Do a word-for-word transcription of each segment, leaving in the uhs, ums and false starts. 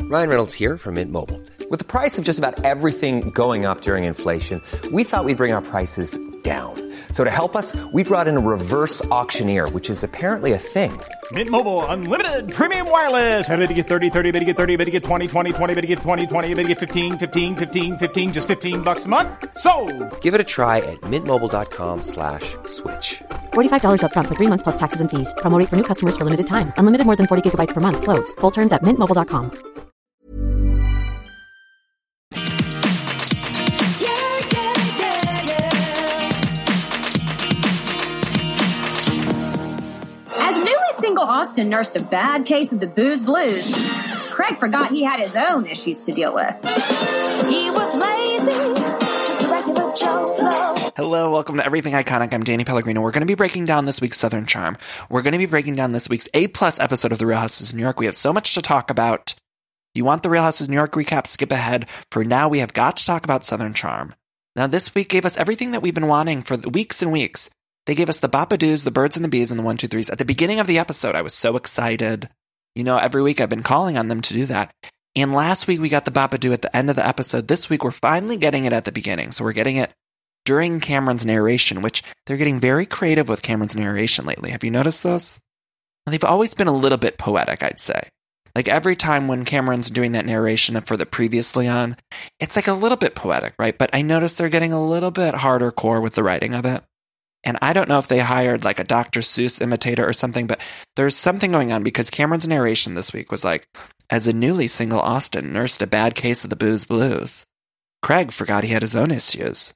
Ryan Reynolds here from Mint Mobile. With the price of just about everything going up during inflation, we thought we'd bring our prices down. So to help us, we brought in a reverse auctioneer, which is apparently a thing. Mint Mobile Unlimited Premium Wireless. How to get thirty, thirty, how to get thirty, how to get twenty, twenty, twenty, how to get twenty, twenty, how to get fifteen, fifteen, fifteen, fifteen, just fifteen bucks a month? Sold! Give it a try at mintmobile.com slash switch. forty-five dollars up front for three months plus taxes and fees. Promo rate for new customers for limited time. Unlimited more than forty gigabytes per month. Slows full terms at mint mobile dot com. Austin nursed a bad case of the booze blues. Craig forgot he had his own issues to deal with. He was lazy, just a regular Joe Blow. Hello, welcome to Everything Iconic. I'm Danny Pellegrino. We're going to be breaking down this week's Southern Charm. We're going to be breaking down this week's A-plus episode of The Real Housewives of New York. We have so much to talk about. If you want the Real Housewives of New York recap, skip ahead. For now, we have got to talk about Southern Charm. Now, this week gave us everything that we've been wanting for weeks and weeks. They gave us the Bop-a-doos, the birds and the bees, and the one, two, threes. At the beginning of the episode, I was so excited. You know, every week I've been calling on them to do that. And last week we got the Bop-a-doo at the end of the episode. This week we're finally getting it at the beginning. So we're getting it during Cameron's narration, which they're getting very creative with Cameron's narration lately. Have you noticed this? They've always been a little bit poetic, I'd say. Like every time when Cameron's doing that narration for the previously on, it's like a little bit poetic, right? But I noticed they're getting a little bit harder core with the writing of it. And I don't know if they hired like a Doctor Seuss imitator or something, but there's something going on because Cameron's narration this week was like, as a newly single Austin nursed a bad case of the booze blues, Craig forgot he had his own issues.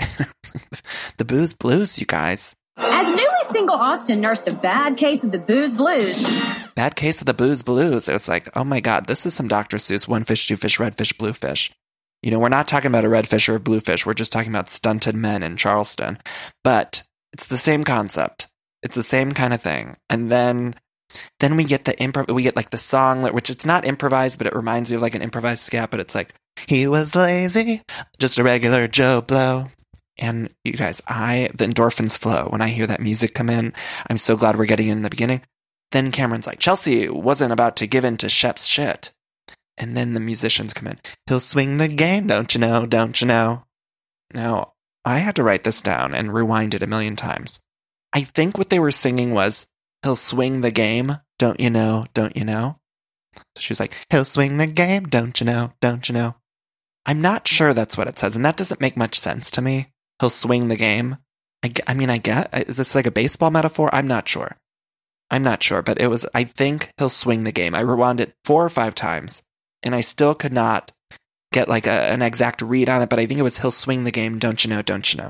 The booze blues, you guys. As newly single Austin nursed a bad case of the booze blues. Bad case of the booze blues. It was like, oh my God, this is some Doctor Seuss, one fish, two fish, red fish, blue fish. You know, we're not talking about a red fish or a blue fish. We're just talking about stunted men in Charleston. But it's the same concept. It's the same kind of thing. And then then we get the improv, we get like the song, which it's not improvised, but it reminds me of like an improvised scat, but it's like, he was lazy, just a regular Joe Blow. And you guys, I, the endorphins flow when I hear that music come in. I'm so glad we're getting in the beginning. Then Cameron's like, Chelsea wasn't about to give in to Shep's shit. And then the musicians come in. He'll swing the game, don't you know, don't you know? Now, I had to write this down and rewind it a million times. I think what they were singing was, he'll swing the game, don't you know, don't you know? So she was like, he'll swing the game, don't you know, don't you know? I'm not sure that's what it says, and that doesn't make much sense to me. He'll swing the game. I, I mean, I get, is this like a baseball metaphor? I'm not sure. I'm not sure, but it was, I think he'll swing the game. I rewound it four or five times, and I still could not get like a, an exact read on it, but I think it was he'll swing the game, don't you know, don't you know.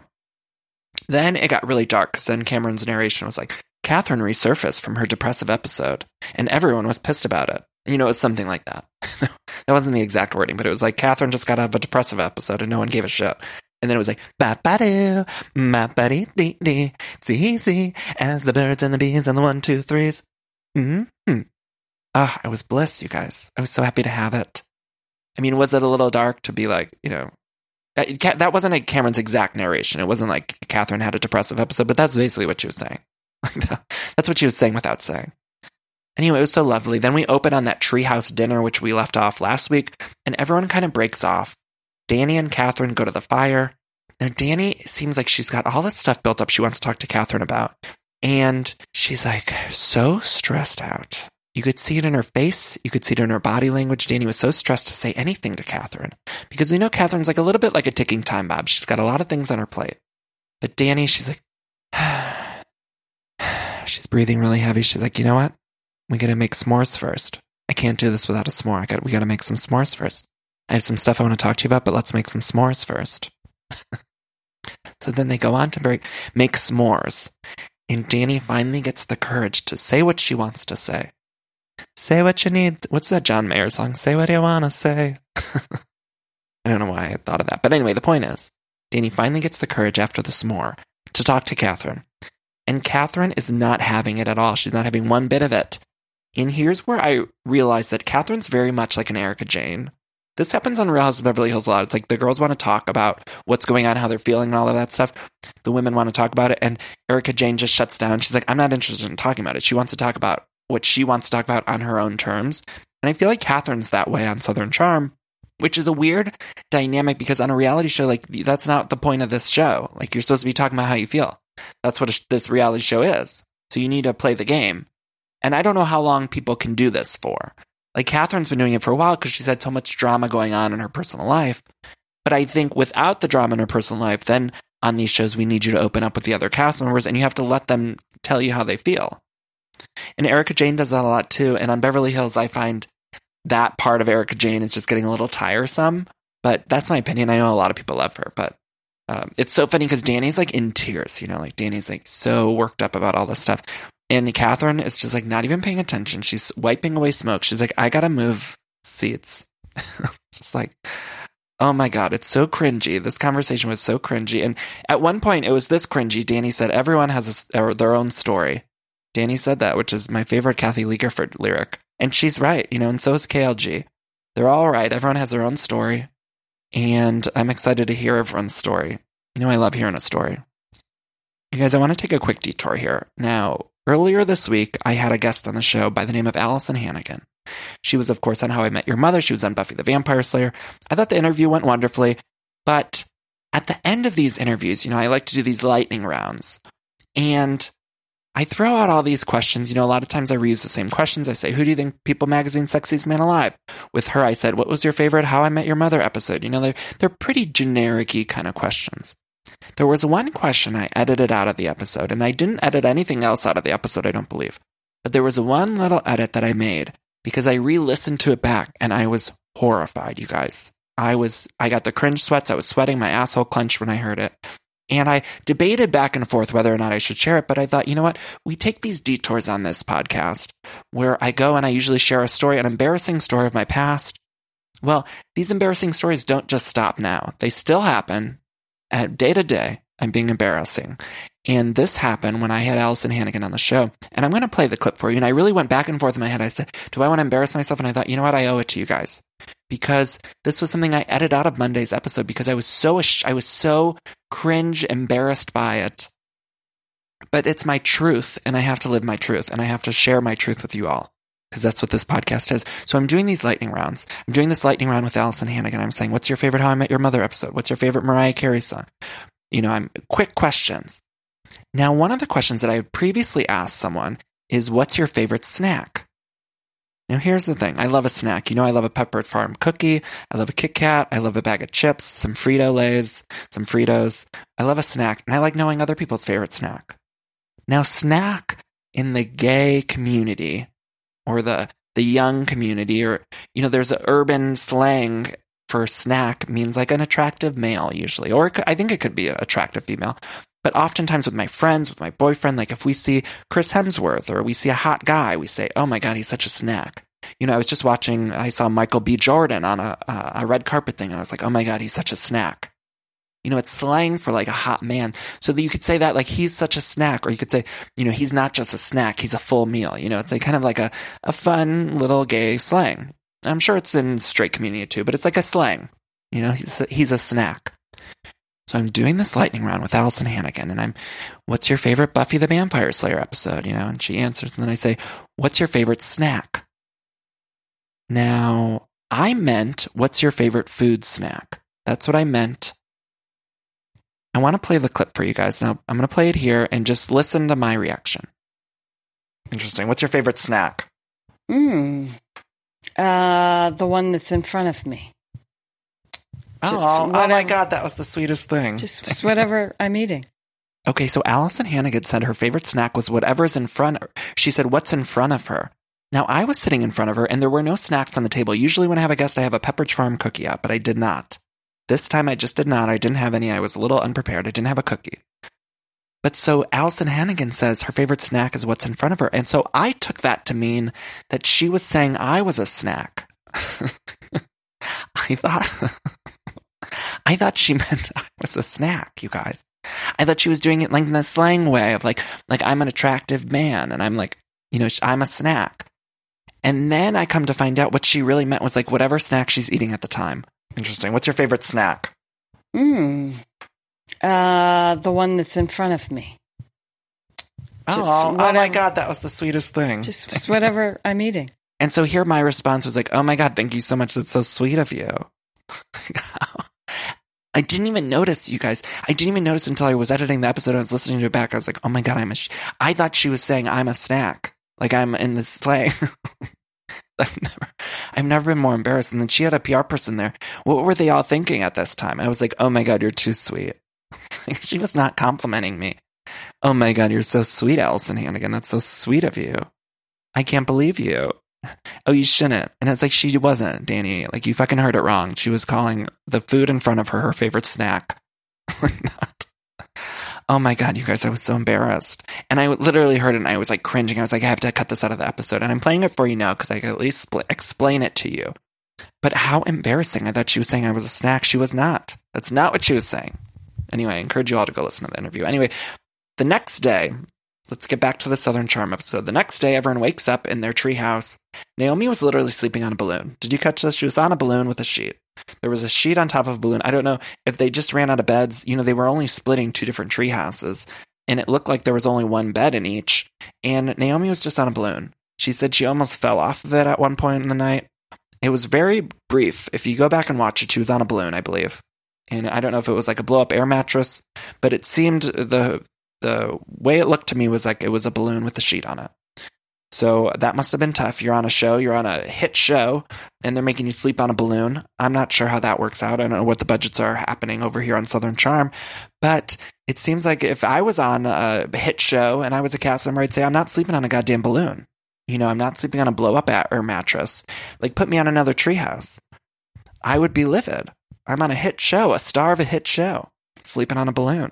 Then it got really dark, because then Cameron's narration was like, Catherine resurfaced from her depressive episode, and everyone was pissed about it. You know, it was something like that. That wasn't the exact wording, but it was like, Catherine just got out of a depressive episode, and no one gave a shit. And then it was like, ba-ba-doo, ma-ba-dee-dee-dee, it's easy as the birds and the bees and the one, two, threes. Mm-hmm. Ah, I was bliss, you guys. I was so happy to have it. I mean, was it a little dark to be like, you know, that wasn't like Cameron's exact narration. It wasn't like Catherine had a depressive episode, but that's basically what she was saying. That's what she was saying without saying. Anyway, it was so lovely. Then we open on that treehouse dinner, which we left off last week, and everyone kind of breaks off. Danny and Catherine go to the fire. Now, Danny seems like she's got all this stuff built up she wants to talk to Catherine about. And she's like so stressed out. You could see it in her face. You could see it in her body language. Danny was so stressed to say anything to Catherine. Because we know Catherine's like a little bit like a ticking time bomb. She's got a lot of things on her plate. But Danny, she's like, she's breathing really heavy. She's like, you know what? We gotta make s'mores first. I can't do this without a s'more. I got, we gotta make some s'mores first. I have some stuff I want to talk to you about, but let's make some s'mores first. So then they go on to break, make s'mores. And Danny finally gets the courage to say what she wants to say. Say what you need. What's that John Mayer song? Say what you want to say. I don't know why I thought of that. But anyway, the point is, Danny finally gets the courage after the s'more to talk to Catherine. And Catherine is not having it at all. She's not having one bit of it. And here's where I realized that Catherine's very much like an Erika Jayne. This happens on Real Housewives of Beverly Hills a lot. It's like the girls want to talk about what's going on, how they're feeling, and all of that stuff. The women want to talk about it, and Erika Jayne just shuts down. She's like, I'm not interested in talking about it. She wants to talk about what she wants to talk about on her own terms. And I feel like Catherine's that way on Southern Charm, which is a weird dynamic because on a reality show, like, that's not the point of this show. Like, you're supposed to be talking about how you feel. That's what a, this reality show is. So you need to play the game. And I don't know how long people can do this for. Like, Catherine's been doing it for a while because she's had so much drama going on in her personal life. But I think without the drama in her personal life, then on these shows, we need you to open up with the other cast members and you have to let them tell you how they feel. And Erika Jayne does that a lot too. And on Beverly Hills, I find that part of Erika Jayne is just getting a little tiresome. But that's my opinion. I know a lot of people love her. But um, it's so funny because Danny's like in tears, you know, like Danny's like so worked up about all this stuff. And Catherine is just like not even paying attention. She's wiping away smoke. She's like, I gotta move seats. Just like, oh my God, it's so cringy. This conversation was so cringy. And at one point, it was this cringy. Danny said, everyone has a, their own story. Danny said that, which is my favorite Kathy Lee Gifford lyric. And she's right, you know, and so is K L G. They're all right. Everyone has their own story. And I'm excited to hear everyone's story. You know, I love hearing a story. You guys, I want to take a quick detour here. Now, earlier this week, I had a guest on the show by the name of Allison Hannigan. She was, of course, on How I Met Your Mother. She was on Buffy the Vampire Slayer. I thought the interview went wonderfully. But at the end of these interviews, you know, I like to do these lightning rounds. And I throw out all these questions. You know, a lot of times I reuse the same questions. I say, who do you think People Magazine's Sexiest Man Alive? With her, I said, what was your favorite How I Met Your Mother episode? You know, they're, they're pretty generic-y kind of questions. There was one question I edited out of the episode, and I didn't edit anything else out of the episode, I don't believe. But there was one little edit that I made because I re-listened to it back, and I was horrified, you guys. I was, I got the cringe sweats. I was sweating. My asshole clenched when I heard it. And I debated back and forth whether or not I should share it, but I thought, you know what? We take these detours on this podcast where I go and I usually share a story, an embarrassing story of my past. Well, these embarrassing stories don't just stop now. They still happen at day to day. I'm being embarrassing. And this happened when I had Allison Hannigan on the show. And I'm going to play the clip for you. And I really went back and forth in my head. I said, do I want to embarrass myself? And I thought, you know what? I owe it to you guys. Because this was something I edited out of Monday's episode because I was so I was so cringe embarrassed by it. But it's my truth, and I have to live my truth, and I have to share my truth with you all because that's what this podcast is. So I'm doing these lightning rounds. I'm doing this lightning round with Allison Hannigan. I'm saying, what's your favorite How I Met Your Mother episode? What's your favorite Mariah Carey song? You know, I'm quick questions. Now, one of the questions that I had previously asked someone is, what's your favorite snack? Now, here's the thing. I love a snack. You know, I love a Pepperidge Farm cookie. I love a Kit Kat. I love a bag of chips, some Frito-Lays, some Fritos. I love a snack, and I like knowing other people's favorite snack. Now, snack in the gay community or the the young community, or, you know, there's an urban slang for snack means like an attractive male usually, or it could, I think it could be an attractive female. But oftentimes with my friends, with my boyfriend, like if we see Chris Hemsworth or we see a hot guy, we say, oh my God, he's such a snack. You know, I was just watching, I saw Michael B. Jordan on a, a red carpet thing, and I was like, oh my God, he's such a snack. You know, it's slang for like a hot man. So that you could say that like he's such a snack, or you could say, you know, he's not just a snack, he's a full meal. You know, it's like kind of like a, a fun little gay slang. I'm sure it's in straight community too, but it's like a slang. You know, he's a, he's a snack. So I'm doing this lightning round with Allison Hannigan, and I'm, what's your favorite Buffy the Vampire Slayer episode? You know, and she answers, and then I say, what's your favorite snack? Now, I meant, what's your favorite food snack? That's what I meant. I want to play the clip for you guys. Now, I'm going to play it here and just listen to my reaction. Interesting. What's your favorite snack? Hmm. Uh, the one that's in front of me. Oh, oh my God, that was the sweetest thing. Just, just whatever I'm eating. Okay, so Allison Hannigan said her favorite snack was whatever's in front of her. She said, what's in front of her? Now, I was sitting in front of her, and there were no snacks on the table. Usually when I have a guest, I have a Pepperidge Farm cookie out, but I did not. This time, I just did not. I didn't have any. I was a little unprepared. I didn't have a cookie. But so Allison Hannigan says her favorite snack is what's in front of her. And so I took that to mean that she was saying I was a snack. I thought... I thought she meant I was a snack, you guys. I thought she was doing it like in the slang way of like, like I'm an attractive man, and I'm like, you know, I'm a snack. And then I come to find out what she really meant was like whatever snack she's eating at the time. Interesting. What's your favorite snack? Hmm. Uh, the one that's in front of me. Oh, oh my God, that was the sweetest thing. Just, just whatever I'm eating. And so here my response was like, oh my God, thank you so much. That's so sweet of you. I didn't even notice, you guys. I didn't even notice until I was editing the episode. I was listening to it back. I was like, oh my God, I'm a sh-. I thought she was saying I'm a snack. Like I'm in this slang. I've never, I've never been more embarrassed. And then she had a P R person there. What were they all thinking at this time? I was like, oh my God, you're too sweet. She was not complimenting me. Oh my God, you're so sweet, Allison Hannigan. That's so sweet of you. I can't believe you. Oh, you shouldn't. And it's like, she wasn't, Danny. Like, you fucking heard it wrong. She was calling the food in front of her her favorite snack. Not. Oh my God, you guys, I was so embarrassed. And I literally heard it and I was like cringing. I was like, I have to cut this out of the episode. And I'm playing it for you now because I can at least spl- explain it to you. But how embarrassing. I thought she was saying I was a snack. She was not. That's not what she was saying. Anyway, I encourage you all to go listen to the interview. Anyway, the next day, let's get back to the Southern Charm episode. The next day, everyone wakes up in their treehouse. Naomi was literally sleeping on a balloon. Did you catch this? She was on a balloon with a sheet. There was a sheet on top of a balloon. I don't know if they just ran out of beds. You know, they were only splitting two different tree houses, and it looked like there was only one bed in each. And Naomi was just on a balloon. She said she almost fell off of it at one point in the night. It was very brief. If you go back and watch it, she was on a balloon, I believe. And I don't know if it was like a blow-up air mattress, but it seemed the the way it looked to me was like it was a balloon with a sheet on it. So that must have been tough. You're on a show, you're on a hit show, and they're making you sleep on a balloon. I'm not sure how that works out. I don't know what the budgets are happening over here on Southern Charm, but it seems like if I was on a hit show and I was a cast member, I'd say, I'm not sleeping on a goddamn balloon. You know, I'm not sleeping on a blow-up air mattress. Like, put me on another treehouse. I would be livid. I'm on a hit show, a star of a hit show, sleeping on a balloon.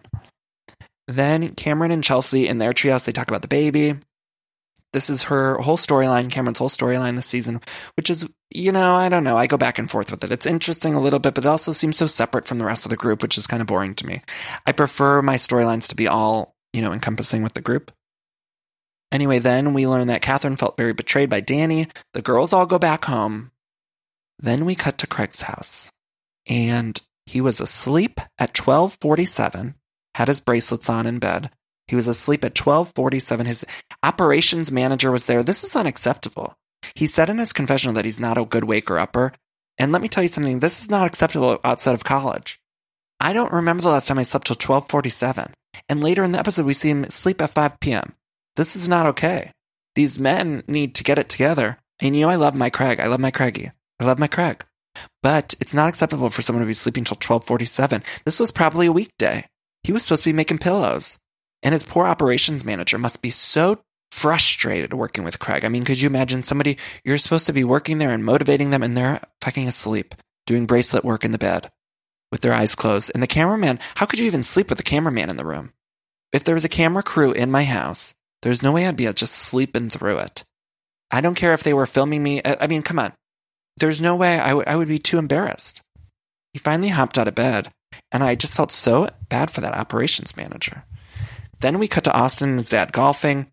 Then Cameron and Chelsea in their treehouse, they talk about the baby. This is her whole storyline, Cameron's whole storyline this season, which is, you know, I don't know. I go back and forth with it. It's interesting a little bit, but it also seems so separate from the rest of the group, which is kind of boring to me. I prefer my storylines to be all, you know, encompassing with the group. Anyway, then we learn that Catherine felt very betrayed by Danny. The girls all go back home. Then we cut to Craig's house. And he was asleep at twelve forty-seven, had his bracelets on in bed. He was asleep at twelve forty-seven. His operations manager was there. This is unacceptable. He said in his confessional that he's not a good waker-upper. And let me tell you something. This is not acceptable outside of college. I don't remember the last time I slept till twelve forty-seven. And later in the episode, we see him sleep at five p.m. This is not okay. These men need to get it together. And you know, I love my Craig. I love my Craigie. I love my Craig. But it's not acceptable for someone to be sleeping till twelve forty-seven. This was probably a weekday. He was supposed to be making pillows. And his poor operations manager must be so frustrated working with Craig. I mean, could you imagine somebody, you're supposed to be working there and motivating them, and they're fucking asleep, doing bracelet work in the bed with their eyes closed. And the cameraman, how could you even sleep with the cameraman in the room? If there was a camera crew in my house, there's no way I'd be just sleeping through it. I don't care if they were filming me. I mean, come on. There's no way I, w- I would be too embarrassed. He finally hopped out of bed, and I just felt so bad for that operations manager. Then we cut to Austin and his dad golfing.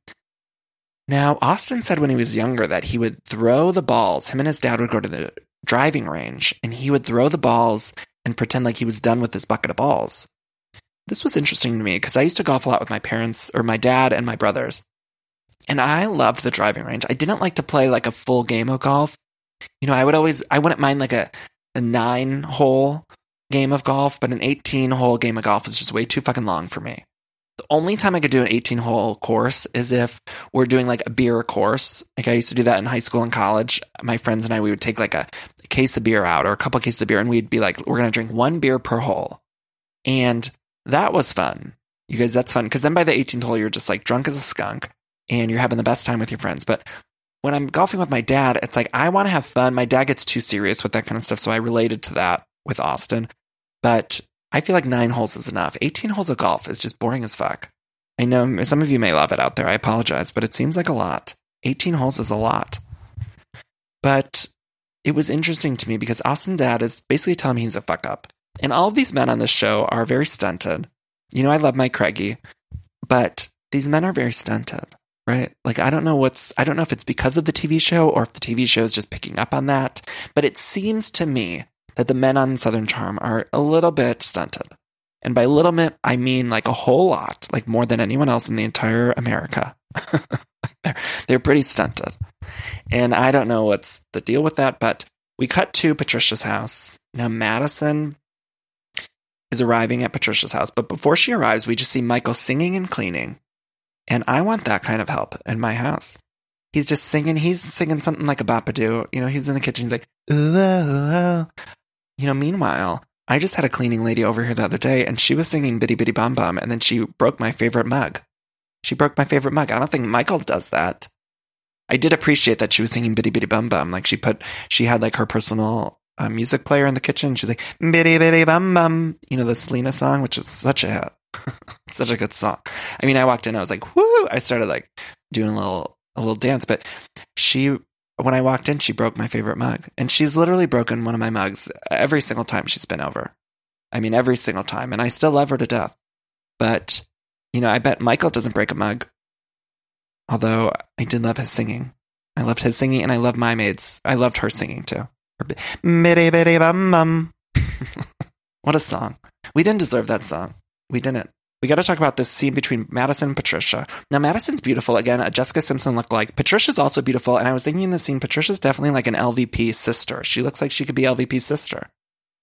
Now, Austin said when he was younger that he would throw the balls. Him and his dad would go to the driving range, and he would throw the balls and pretend like he was done with his bucket of balls. This was interesting to me because I used to golf a lot with my parents, or my dad and my brothers. And I loved the driving range. I didn't like to play like a full game of golf. You know, I would always, I wouldn't mind like a, a nine hole game of golf, but an eighteen hole game of golf is just way too fucking long for me. The only time I could do an eighteen hole course is if we're doing like a beer course. Like I used to do that in high school and college. My friends and I, we would take like a, a case of beer out or a couple of cases of beer, and we'd be like, we're going to drink one beer per hole. And that was fun. You guys, that's fun. Because then by the eighteenth hole, you're just like drunk as a skunk and you're having the best time with your friends. But when I'm golfing with my dad, it's like, I want to have fun. My dad gets too serious with that kind of stuff. So I related to that with Austin. But I feel like nine holes is enough. eighteen holes of golf is just boring as fuck. I know some of you may love it out there. I apologize, but it seems like a lot. eighteen holes is a lot. But it was interesting to me because Austin's dad is basically telling me he's a fuck up. And all of these men on this show are very stunted. You know, I love my Craigie, but these men are very stunted, right? Like, I don't know what's, I don't know if it's because of the T V show or if the T V show is just picking up on that, but it seems to me that the men on Southern Charm are a little bit stunted. And by little bit, I mean like a whole lot, like more than anyone else in the entire America. they're, they're pretty stunted. And I don't know what's the deal with that, but we cut to Patricia's house. Now, Madison is arriving at Patricia's house, but before she arrives, we just see Michael singing and cleaning. And I want that kind of help in my house. He's just singing. He's singing something like a Bapadoo. You know, he's in the kitchen. He's like, ooh, oh, oh. You know, meanwhile, I just had a cleaning lady over here the other day, and she was singing Bitty Bitty Bum Bum, and then she broke my favorite mug. She broke my favorite mug. I don't think Michael does that. I did appreciate that she was singing Bitty Bitty Bum Bum. Like, she put, she had like her personal uh, music player in the kitchen. She's like, Bitty Bitty Bum Bum. You know, the Selena song, which is such a hit. Such a good song. I mean, I walked in, I was like, woo! I started like doing a little, a little dance, but she, when I walked in, she broke my favorite mug. And she's literally broken one of my mugs every single time she's been over. I mean, every single time. And I still love her to death. But, you know, I bet Michael doesn't break a mug. Although I did love his singing. I loved his singing, and I love My Maid's. I loved her singing too. Bitty bitty bum bum. What a song. We didn't deserve that song. We didn't. We got to talk about this scene between Madison and Patricia. Now, Madison's beautiful. Again, a Jessica Simpson look-alike. Patricia's also beautiful. And I was thinking in the scene, Patricia's definitely like an L V P sister. She looks like she could be L V P's sister.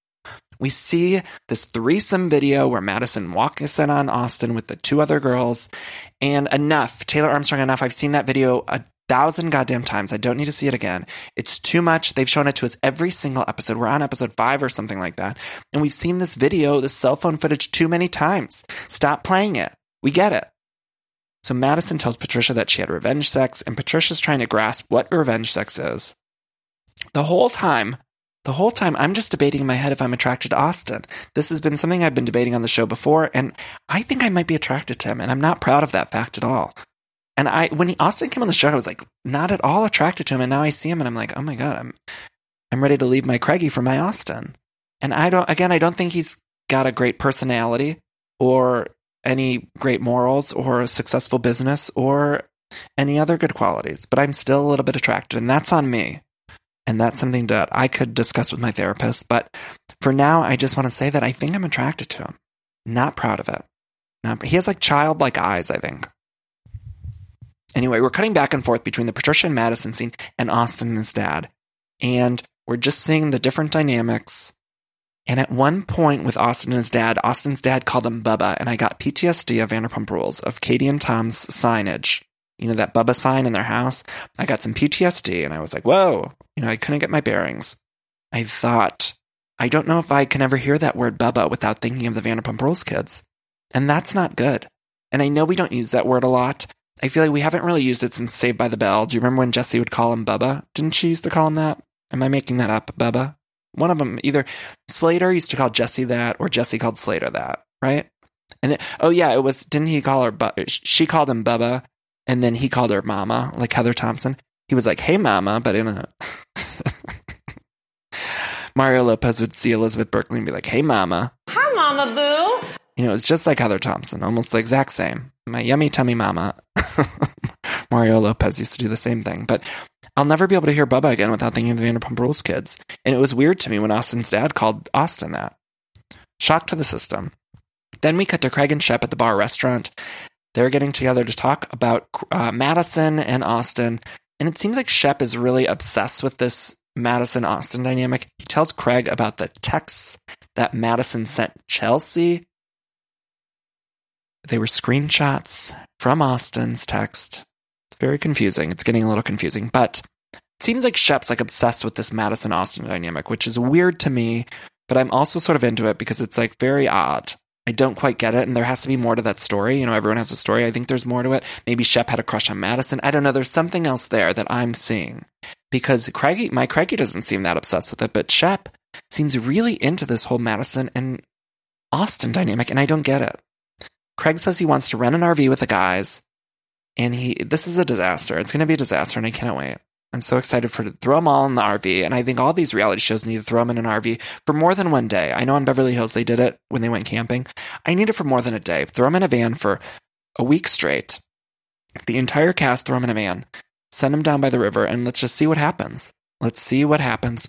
We see this threesome video where Madison walks in on Austin with the two other girls. And enough. Taylor Armstrong, enough. I've seen that video a thousand goddamn times. I don't need to see it again. It's too much. They've shown it to us every single episode. We're on episode five or something like that. And we've seen this video, this cell phone footage too many times. Stop playing it. We get it. So Madison tells Patricia that she had revenge sex, and Patricia's trying to grasp what revenge sex is. The whole time, the whole time, I'm just debating in my head if I'm attracted to Austin. This has been something I've been debating on the show before, and I think I might be attracted to him, and I'm not proud of that fact at all. And I, when he, Austin came on the show, I was like, not at all attracted to him. And now I see him and I'm like, oh my God, I'm, I'm ready to leave my Craigie for my Austin. And I don't, again, I don't think he's got a great personality or any great morals or a successful business or any other good qualities, but I'm still a little bit attracted, and that's on me. And that's something that I could discuss with my therapist. But for now, I just want to say that I think I'm attracted to him. Not proud of it. Not, he has like childlike eyes, I think. Anyway, we're cutting back and forth between the Patricia and Madison scene and Austin and his dad. And we're just seeing the different dynamics. And at one point with Austin and his dad, Austin's dad called him Bubba. And I got P T S D of Vanderpump Rules, of Katie and Tom's signage. You know, that Bubba sign in their house? I got some P T S D and I was like, whoa. You know, I couldn't get my bearings. I thought, I don't know if I can ever hear that word Bubba without thinking of the Vanderpump Rules kids. And that's not good. And I know we don't use that word a lot. I feel like we haven't really used it since Saved by the Bell. Do you remember when Jesse would call him Bubba? Didn't she used to call him that? Am I making that up, Bubba? One of them, either Slater used to call Jesse that, or Jesse called Slater that, right? And then, oh yeah, it was, didn't he call her, Bu- she called him Bubba, and then he called her Mama, like Heather Thompson. He was like, hey Mama, but in a... Mario Lopez would see Elizabeth Berkley and be like, hey Mama. Hi Mama Boo. You know, it's just like Heather Thompson, almost the exact same. My yummy tummy mama. Mario Lopez used to do the same thing. But I'll never be able to hear Bubba again without thinking of the Vanderpump Rules kids. And it was weird to me when Austin's dad called Austin that. Shock to the system. Then we cut to Craig and Shep at the bar restaurant. They're getting together to talk about uh, Madison and Austin. And it seems like Shep is really obsessed with this Madison-Austin dynamic. He tells Craig about the texts that Madison sent Chelsea. They were screenshots from Austin's text. It's very confusing. It's getting a little confusing. But it seems like Shep's like obsessed with this Madison-Austin dynamic, which is weird to me. But I'm also sort of into it because it's like very odd. I don't quite get it. And there has to be more to that story. You know, everyone has a story. I think there's more to it. Maybe Shep had a crush on Madison. I don't know. There's something else there that I'm seeing. Because Craigie, my Craigie doesn't seem that obsessed with it. But Shep seems really into this whole Madison and Austin dynamic. And I don't get it. Craig says he wants to rent an R V with the guys, and he this is a disaster. It's going to be a disaster, and I can't wait. I'm so excited for to throw them all in the R V, and I think all these reality shows need to throw them in an R V for more than one day. I know on Beverly Hills they did it when they went camping. I need it for more than a day. Throw them in a van for a week straight. The entire cast, throw them in a van. Send them down by the river, and let's just see what happens. Let's see what happens.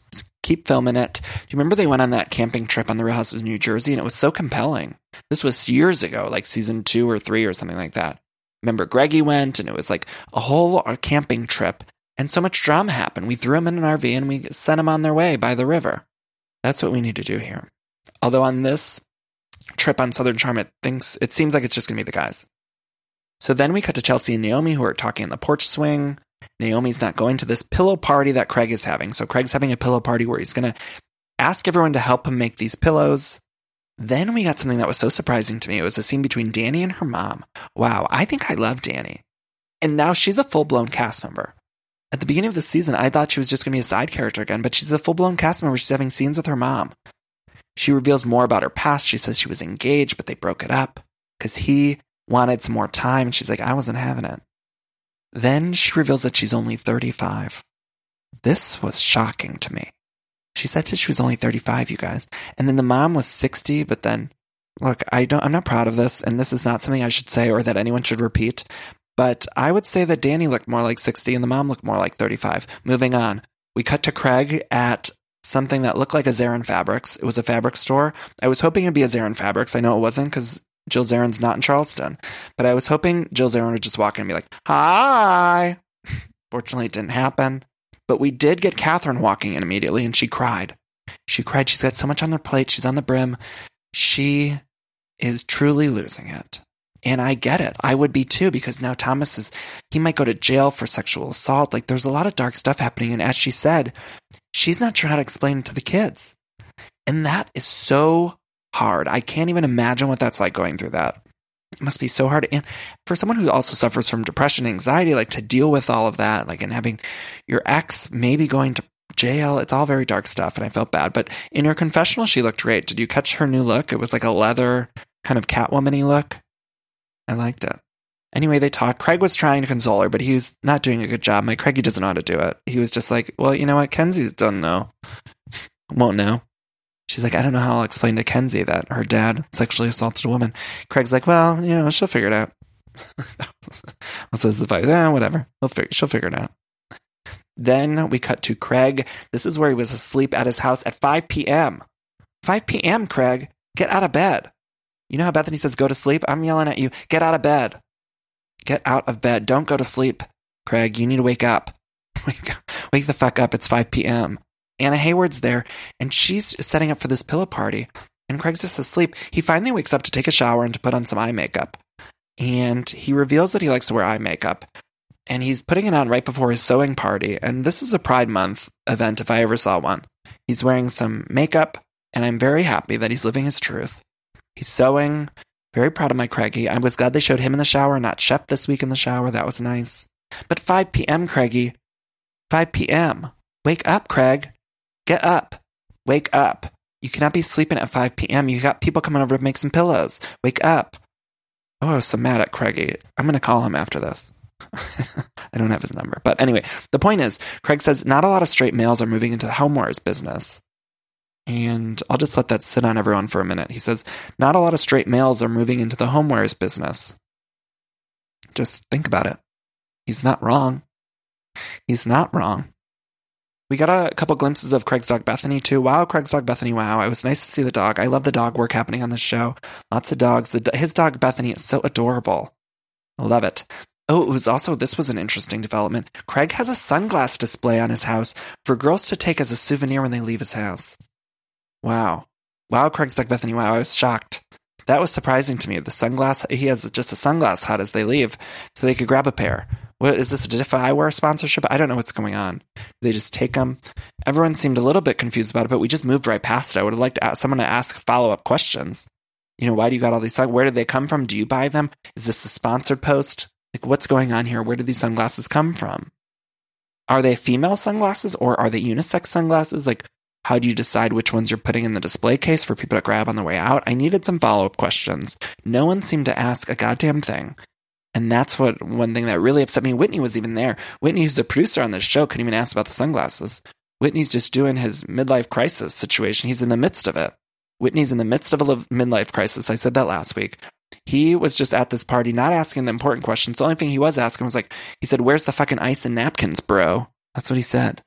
keep filming it. Do you remember they went on that camping trip on the Real Houses of New Jersey? And it was so compelling. This was years ago, like season two or three or something like that. Remember Greggy went and it was like a whole camping trip. And so much drama happened. We threw them in an R V and we sent them on their way by the river. That's what we need to do here. Although on this trip on Southern Charm, it thinks it seems like it's just going to be the guys. So then we cut to Chelsea and Naomi, who are talking in the porch swing. Naomi's not going to this pillow party that Craig is having. So Craig's having a pillow party where he's going to ask everyone to help him make these pillows. Then we got something that was so surprising to me. It was a scene between Danny and her mom. Wow, I think I love Danny. And now she's a full-blown cast member. At the beginning of the season, I thought she was just going to be a side character again, but she's a full-blown cast member. She's having scenes with her mom. She reveals more about her past. She says she was engaged, but they broke it up because he wanted some more time. And she's like, I wasn't having it. Then she reveals that she's only thirty-five. This was shocking to me. She said that she was only thirty-five, you guys. And then the mom was sixty, but then, look, I don't, I'm not proud of this, and this is not something I should say or that anyone should repeat. But I would say that Danny looked more like sixty and the mom looked more like thirty-five. Moving on. We cut to Craig at something that looked like a Zarin Fabrics. It was a fabric store. I was hoping it'd be a Zarin Fabrics. I know it wasn't because Jill Zarin's not in Charleston. But I was hoping Jill Zarin would just walk in and be like, hi. Fortunately, it didn't happen. But we did get Catherine walking in immediately and she cried. She cried. She's got so much on her plate. She's on the brim. She is truly losing it. And I get it. I would be too, because now Thomas is, he might go to jail for sexual assault. Like there's a lot of dark stuff happening. And as she said, she's not sure how to explain it to the kids. And that is so hard. I can't even imagine what that's like going through that. It must be so hard. And for someone who also suffers from depression and anxiety, like to deal with all of that, like and having your ex maybe going to jail, it's all very dark stuff. And I felt bad. But in her confessional, she looked great. Did you catch her new look? It was like a leather kind of Catwoman-y look. I liked it. Anyway, they talked. Craig was trying to console her, but he was not doing a good job. My Craigie doesn't know how to do it. He was just like, well, you know what? Kenzie doesn't know. Won't know. She's like, I don't know how I'll explain to Kenzie that her dad sexually assaulted a woman. Craig's like, well, you know, she'll figure it out. Also, the advice, eh, whatever. He'll figure, she'll figure it out. Then we cut to Craig. This is where he was asleep at his house at five p.m. five p.m., Craig. Get out of bed. You know how Bethany says, go to sleep? I'm yelling at you. Get out of bed. Get out of bed. Don't go to sleep. Craig, you need to wake up. Wake, wake the fuck up. It's five p.m. Anna Hayward's there, and she's setting up for this pillow party. And Craig's just asleep. He finally wakes up to take a shower and to put on some eye makeup. And he reveals that he likes to wear eye makeup. And he's putting it on right before his sewing party. And this is a Pride Month event if I ever saw one. He's wearing some makeup, and I'm very happy that he's living his truth. He's sewing. Very proud of my Craigie. I was glad they showed him in the shower, not Shep this week in the shower. That was nice. But five p.m., Craigie. five p.m. Wake up, Craig. Get up. Wake up. You cannot be sleeping at five p.m. You got people coming over to make some pillows. Wake up. Oh, I was so mad at Craigie. I'm going to call him after this. I don't have his number. But anyway, the point is, Craig says not a lot of straight males are moving into the homewares business. And I'll just let that sit on everyone for a minute. He says, not a lot of straight males are moving into the homewares business. Just think about it. He's not wrong. He's not wrong. We got a couple glimpses of Craig's dog Bethany too. Wow, Craig's dog Bethany. Wow, it was nice to see the dog. I love the dog work happening on this show. Lots of dogs. The, his dog Bethany is so adorable. I love it. Oh, it was also, this was an interesting development. Craig has a sunglass display on his house for girls to take as a souvenir when they leave his house. Wow. Wow, Craig's dog Bethany. Wow, I was shocked. That was surprising to me. The sunglass, he has just a sunglass hut as they leave, so they could grab a pair. What is this, a Diff Eyewear sponsorship? I don't know what's going on. They just take them. Everyone seemed a little bit confused about it, but we just moved right past it. I would have liked to ask, someone to ask follow-up questions. You know, why do you got all these sunglasses? Where did they come from? Do you buy them? Is this a sponsored post? Like, what's going on here? Where did these sunglasses come from? Are they female sunglasses or are they unisex sunglasses? Like, how do you decide which ones you're putting in the display case for people to grab on the way out? I needed some follow-up questions. No one seemed to ask a goddamn thing. And that's what one thing that really upset me. Whitney was even there. Whitney, who's the producer on this show, couldn't even ask about the sunglasses. Whitney's just doing his midlife crisis situation. He's in the midst of it. Whitney's in the midst of a midlife crisis. I said that last week. He was just at this party, not asking the important questions. The only thing he was asking was like, he said, where's the fucking ice and napkins, bro? That's what he said.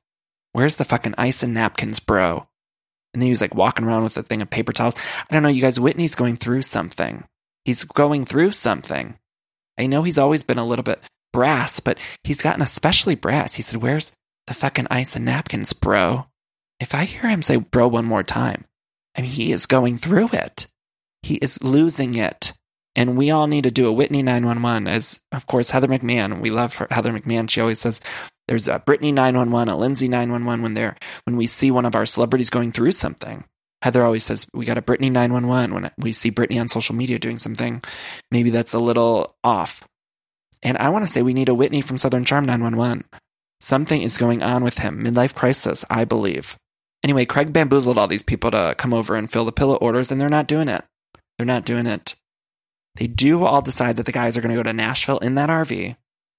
Where's the fucking ice and napkins, bro? And then he was like walking around with a thing of paper towels. I don't know, you guys, Whitney's going through something. He's going through something. I know he's always been a little bit brass, but he's gotten especially brass. He said, where's the fucking ice and napkins, bro? If I hear him say bro one more time, I mean, he is going through it. He is losing it. And we all need to do a Whitney nine one one, as, of course, Heather McMahon. We love her, Heather McMahon. She always says there's a Brittany nine one one, a Lindsay nine one one when they're when we see one of our celebrities going through something. Heather always says we got a Brittany nine one one when we see Brittany on social media doing something. Maybe that's a little off. And I want to say we need a Whitney from Southern Charm nine one one. Something is going on with him. Midlife crisis, I believe. Anyway, Craig bamboozled all these people to come over and fill the pillow orders, and they're not doing it. They're not doing it. They do all decide that the guys are going to go to Nashville in that R V.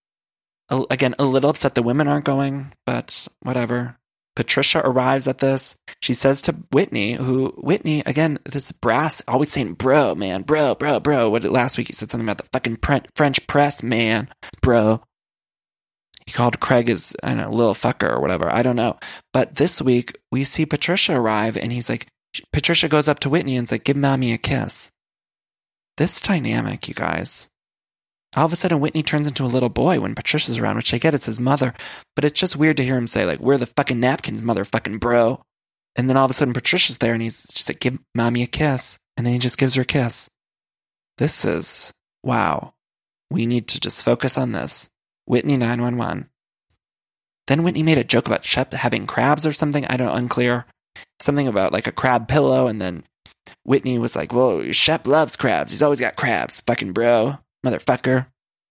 A- again, a little upset the women aren't going, but whatever. Patricia arrives at this. She says to Whitney, who, Whitney, again, this brass, always saying, bro, man, bro, bro, bro. What, last week he said something about the fucking pre- French press, man, bro. He called Craig his, I don't know, little fucker or whatever. I don't know. But this week, we see Patricia arrive, and he's like, Patricia goes up to Whitney and is like, give mommy a kiss. This dynamic, you guys. All of a sudden, Whitney turns into a little boy when Patricia's around, which I get, it's his mother. But it's just weird to hear him say, like, we're the fucking napkins, motherfucking bro. And then all of a sudden, Patricia's there, and he's just like, give mommy a kiss. And then he just gives her a kiss. This is, wow. We need to just focus on this. Whitney nine one one. Then Whitney made a joke about Shep having crabs or something. I don't know, unclear. Something about like a crab pillow. And then Whitney was like, whoa, Shep loves crabs. He's always got crabs. Fucking bro. Motherfucker.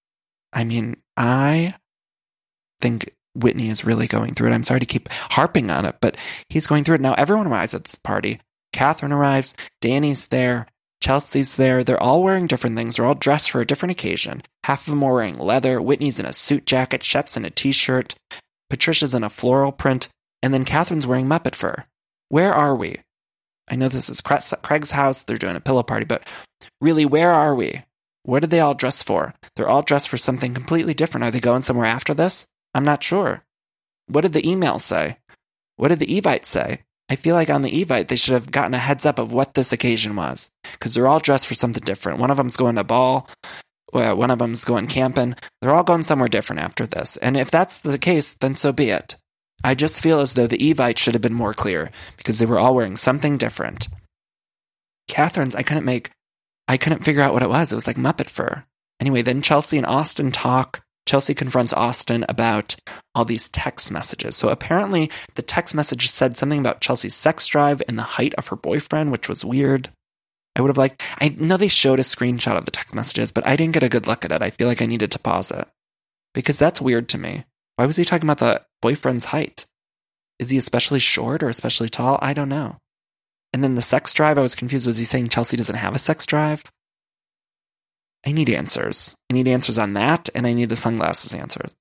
I mean, I think Whitney is really going through it. I'm sorry to keep harping on it, but he's going through it. Now, everyone arrives at this party. Catherine arrives. Danny's there. Chelsea's there. They're all wearing different things. They're all dressed for a different occasion. Half of them are wearing leather. Whitney's in a suit jacket. Shep's in a t-shirt. Patricia's in a floral print. And then Catherine's wearing Muppet fur. Where are we? I know this is Craig's house. They're doing a pillow party, but really, where are we? What did they all dress for? They're all dressed for something completely different. Are they going somewhere after this? I'm not sure. What did the email say? What did the Evite say? I feel like on the Evite, they should have gotten a heads up of what this occasion was, because they're all dressed for something different. One of them's going to a ball. One of them's going camping. They're all going somewhere different after this. And if that's the case, then so be it. I just feel as though the Evite should have been more clear, because they were all wearing something different. Catherine's, I couldn't make, I couldn't figure out what it was. It was like Muppet fur. Anyway, then Chelsea and Austin talk. Chelsea confronts Austin about all these text messages. So apparently the text message said something about Chelsea's sex drive and the height of her boyfriend, which was weird. I would have liked, I know they showed a screenshot of the text messages, but I didn't get a good look at it. I feel like I needed to pause it, because that's weird to me. Why was he talking about the boyfriend's height? Is he especially short or especially tall? I don't know. And then the sex drive, I was confused. Was he saying Chelsea doesn't have a sex drive? I need answers. I need answers on that, and I need the sunglasses answered.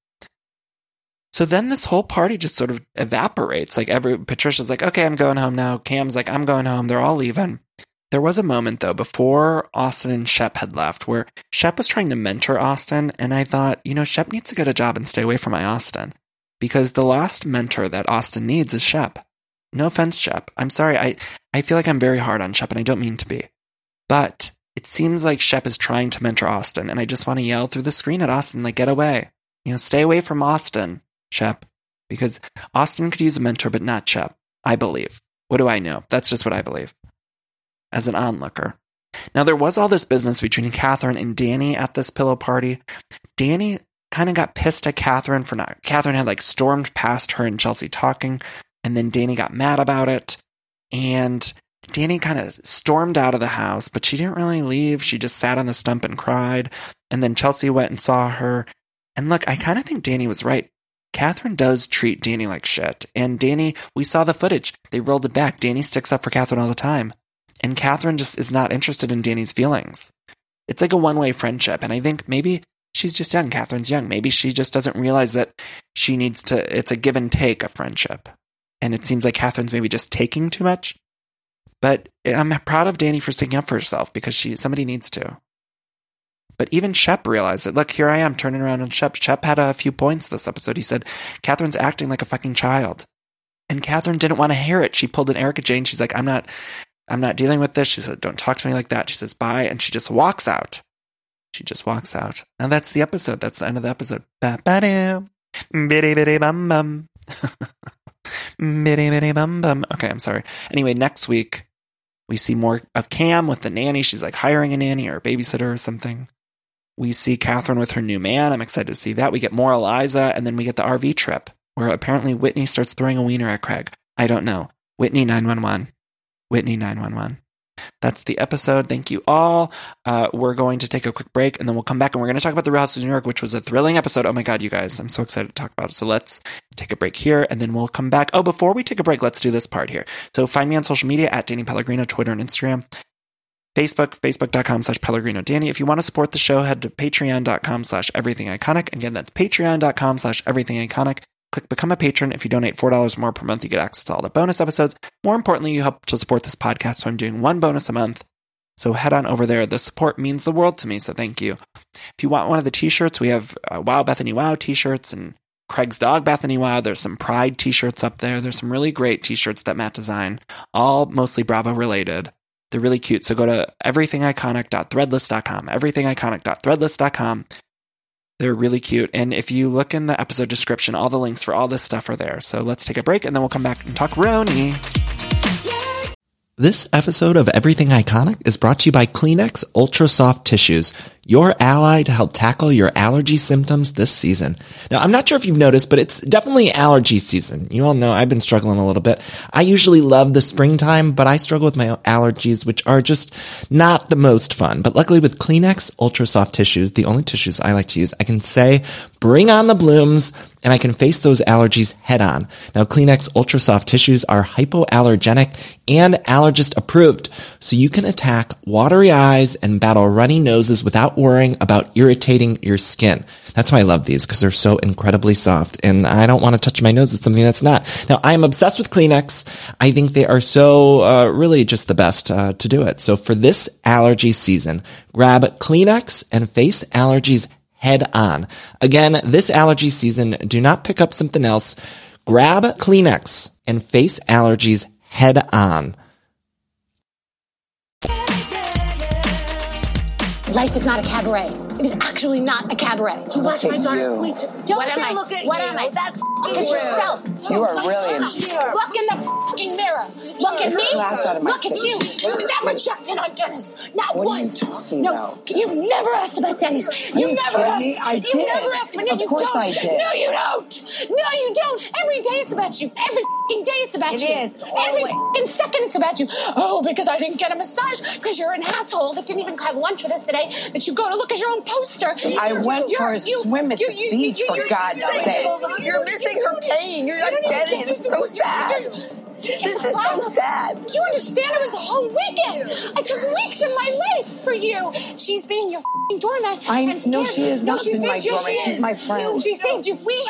So then this whole party just sort of evaporates. Like every Patricia's like, okay, I'm going home now. Cam's like, I'm going home. They're all leaving. There was a moment, though, before Austin and Shep had left, where Shep was trying to mentor Austin, and I thought, you know, Shep needs to get a job and stay away from my Austin, because the last mentor that Austin needs is Shep. No offense, Shep. I'm sorry. I, I feel like I'm very hard on Shep, and I don't mean to be. But it seems like Shep is trying to mentor Austin, and I just want to yell through the screen at Austin, like, get away. You know, stay away from Austin, Shep, because Austin could use a mentor, but not Shep, I believe. What do I know? That's just what I believe, as an onlooker. Now, there was all this business between Catherine and Danny at this pillow party. Danny kind of got pissed at Catherine for not... Catherine had, like, stormed past her and Chelsea talking, and then Danny got mad about it, and Danny kind of stormed out of the house, but she didn't really leave. She just sat on the stump and cried, and then Chelsea went and saw her. And look, I kind of think Danny was right. Catherine does treat Danny like shit, and Danny, we saw the footage. They rolled it back. Danny sticks up for Catherine all the time. And Catherine just is not interested in Danny's feelings. It's like a one-way friendship. And I think maybe she's just young. Catherine's young. Maybe she just doesn't realize that she needs to, it's a give and take of friendship. And it seems like Catherine's maybe just taking too much. But I'm proud of Danny for sticking up for herself, because she somebody needs to. But even Shep realized it. Look, here I am turning around on Shep. Shep had a few points this episode. He said, Catherine's acting like a fucking child. And Catherine didn't want to hear it. She pulled an Erika Jayne. She's like, I'm not, I'm not dealing with this. She said, don't talk to me like that. She says, bye. And she just walks out. She just walks out. And that's the episode. That's the end of the episode. Ba-ba-dam. Bitty bitty bum bum. Bitty bitty bum bum. Okay, I'm sorry. Anyway, next week, we see more of Cam with the nanny. She's like hiring a nanny or a babysitter or something. We see Catherine with her new man. I'm excited to see that. We get more Eliza, and then we get the R V trip, where apparently Whitney starts throwing a wiener at Craig. I don't know. Whitney nine one one. Whitney nine one one. That's the episode. Thank you all. Uh, we're going to take a quick break, and then we'll come back, and we're going to talk about The Real Housewives of New York, which was a thrilling episode. Oh my God, you guys. I'm so excited to talk about it. So let's take a break here, and then we'll come back. Oh, before we take a break, let's do this part here. So find me on social media at Danny Pellegrino, Twitter and Instagram. Facebook, facebook.com slash Pellegrino Danny. If you want to support the show, head to patreon.com slash everything iconic. Again, that's patreon.com slash everything iconic. Click Become a Patron. If you donate four dollars more per month, you get access to all the bonus episodes. More importantly, you help to support this podcast, so I'm doing one bonus a month. So head on over there. The support means the world to me, so thank you. If you want one of the t-shirts, we have uh, Wow Bethany Wow t-shirts and Craig's Dog Bethany Wow. There's some Pride t-shirts up there. There's some really great t-shirts that Matt designed, all mostly Bravo related. They're really cute. So go to everything iconic dot threadless dot com, everything iconic dot threadless dot com. They're really cute. And if you look in the episode description, all the links for all this stuff are there. So let's take a break, and then we'll come back and talk Roni. This episode of Everything Iconic is brought to you by Kleenex Ultra Soft Tissues, your ally to help tackle your allergy symptoms this season. Now, I'm not sure if you've noticed, but it's definitely allergy season. You all know I've been struggling a little bit. I usually love the springtime, but I struggle with my allergies, which are just not the most fun. But luckily with Kleenex Ultra Soft Tissues, the only tissues I like to use, I can say, bring on the blooms, and I can face those allergies head on. Now, Kleenex Ultra Soft Tissues are hypoallergenic and allergist approved, so you can attack watery eyes and battle runny noses without worrying about irritating your skin. That's why I love these, because they're so incredibly soft, and I don't want to touch my nose with something that's not. Now, I am obsessed with Kleenex. I think they are so uh, really just the best uh, to do it. So for this allergy season, grab Kleenex and face allergies head on. Again, this allergy season, do not pick up something else. Grab Kleenex and face allergies head on. Life is not a cabaret. It is actually not a cabaret. To watch my daughter sleep. Don't what say am I? look at what you. Am I? That's look at yourself. You are really in Look in the fucking mirror. Look at me. Look at you. You never checked in on Dennis. Not what once. Are you talking no, about? you've never asked about Dennis. You, you never asked. Me? I you did. never asked about Dennis. Of course you don't. I did. No, you don't. No, you don't. Every day it's about you. Every fucking day it's about it you. It is. Every fucking second it's about you. Oh, because I didn't get a massage because you're an asshole that didn't even have lunch with us today. That you go to look at your own poster. I you're, went you're, for a you, swim at you, the you, beach, you, for you, God's sake. You're missing her pain. You're not getting it. It's so sad. This is so sad. Do you understand? It was a whole weekend. I took weeks of my life for you. She's being your f***ing doormat. I know scared. she is no, not she being my saved you. doormat. She She's is. my friend. She saved you. We.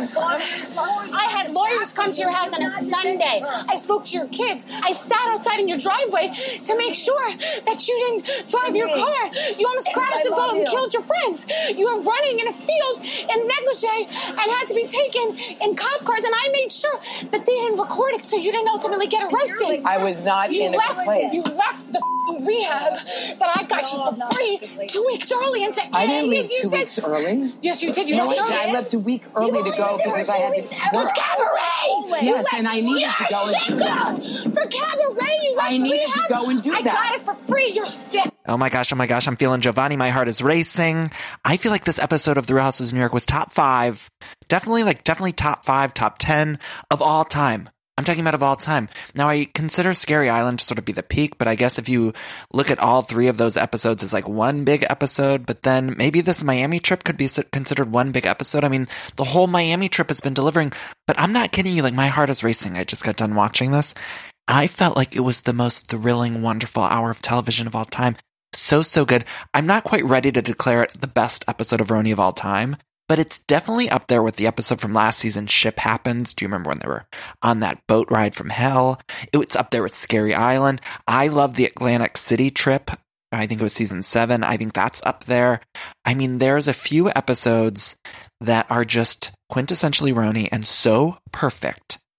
I had lawyers come to your house on a Sunday. I spoke to your kids. I sat outside in your driveway to make sure that you didn't drive your car. You almost crashed the boat and killed your friends. You were running in a field in negligee and had to be taken in cop cars, and I made sure that they didn't record it so you didn't ultimately get arrested. I was not you in left, a place. You left the rehab that I got you for free two weeks early and said, I didn't leave you two said, weeks early. Yes, you did. You no, started. I left a week early to go because I had to. It was cabaret. Yes, and I needed to go and do that. For cabaret, you left I needed rehab. to go and do I that. I got it for free. You're sick. Oh my gosh, oh my gosh, I'm feeling Giovanni. My heart is racing. I feel like this episode of The Real Housewives of New York was top five. Definitely, like, definitely top five, top ten of all time. I'm talking about of all time. Now, I consider Scary Island to sort of be the peak, but I guess if you look at all three of those episodes as like one big episode, but then maybe this Miami trip could be considered one big episode. I mean, the whole Miami trip has been delivering, but I'm not kidding you. Like, my heart is racing. I just got done watching this. I felt like it was the most thrilling, wonderful hour of television of all time. So, so good. I'm not quite ready to declare it the best episode of Roni of all time, but it's definitely up there with the episode from last season, Ship Happens. Do you remember when they were on that boat ride from hell? It's up there with Scary Island. I love the Atlantic City trip. I think it was season seven. I think that's up there. I mean, there's a few episodes that are just quintessentially Roni and so perfect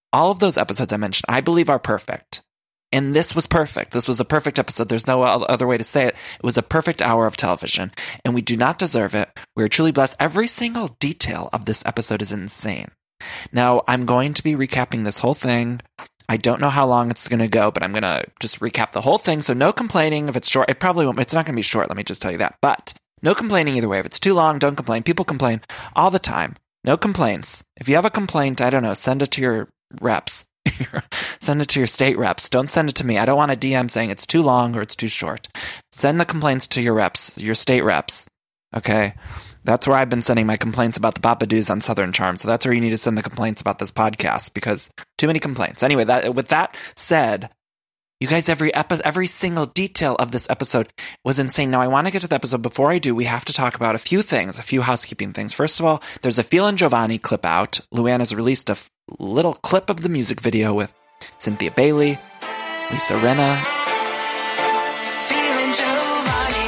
all of those episodes I mentioned, I believe are perfect. And this was perfect. This was a perfect episode. There's no other way to say it. It was a perfect hour of television, and we do not deserve it. We are truly blessed. Every single detail of this episode is insane. Now, I'm going to be recapping this whole thing. I don't know how long it's going to go, but I'm going to just recap the whole thing. So no complaining if it's short. It probably won't. It's not going to be short. Let me just tell you that. But no complaining either way. If it's too long, don't complain. People complain all the time. No complaints. If you have a complaint, I don't know, send it to your reps. Send it to your state reps. Don't send it to me. I don't want a D M saying it's too long or it's too short. Send the complaints to your reps, your state reps. Okay? That's where I've been sending my complaints about the Babadoos on Southern Charm. So that's where you need to send the complaints about this podcast, because too many complaints. Anyway, that with that said, you guys, every epi- every single detail of this episode was insane. Now, I want to get to the episode. Before I do, we have to talk about a few things, a few housekeeping things. First of all, there's a Phil and Giovanni clip out. Luann has released a f- little clip of the music video with Cynthia Bailey, Lisa Rinna. Feeling Giovanni.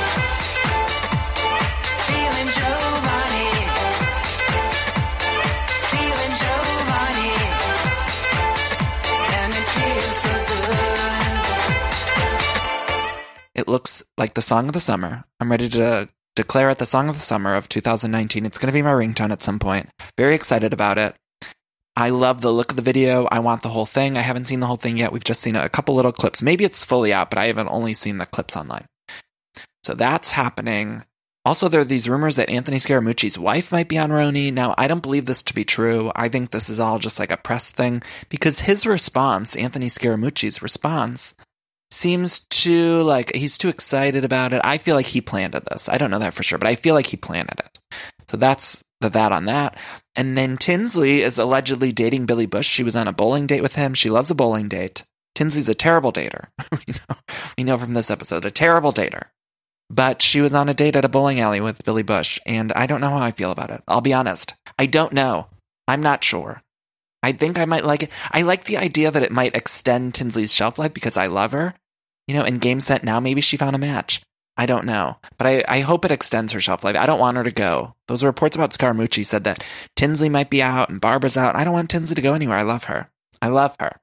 Feeling Giovanni. Feeling Giovanni. And it feels so good. It looks like the song of the summer. I'm ready to declare it the song of the summer of two thousand nineteen. It's going to be my ringtone at some point. Very excited about it. I love the look of the video. I want the whole thing. I haven't seen the whole thing yet. We've just seen a couple little clips. Maybe it's fully out, but I haven't only seen the clips online. So that's happening. Also, there are these rumors that Anthony Scaramucci's wife might be on Roni. Now, I don't believe this to be true. I think this is all just like a press thing, because his response, Anthony Scaramucci's response, seems to like he's too excited about it. I feel like he planned this. I don't know that for sure, but I feel like he planned it. So that's the that on that. And then Tinsley is allegedly dating Billy Bush. She was on a bowling date with him. She loves a bowling date. Tinsley's a terrible dater. we, know, we know from this episode, a terrible dater. But she was on a date at a bowling alley with Billy Bush, and I don't know how I feel about it. I'll be honest. I don't know. I'm not sure. I think I might like it. I like the idea that it might extend Tinsley's shelf life because I love her. You know, in Game Set now, maybe she found a match. I don't know. But I, I hope it extends her shelf life. I don't want her to go. Those reports about Scaramucci said that Tinsley might be out and Barbara's out. I don't want Tinsley to go anywhere. I love her. I love her.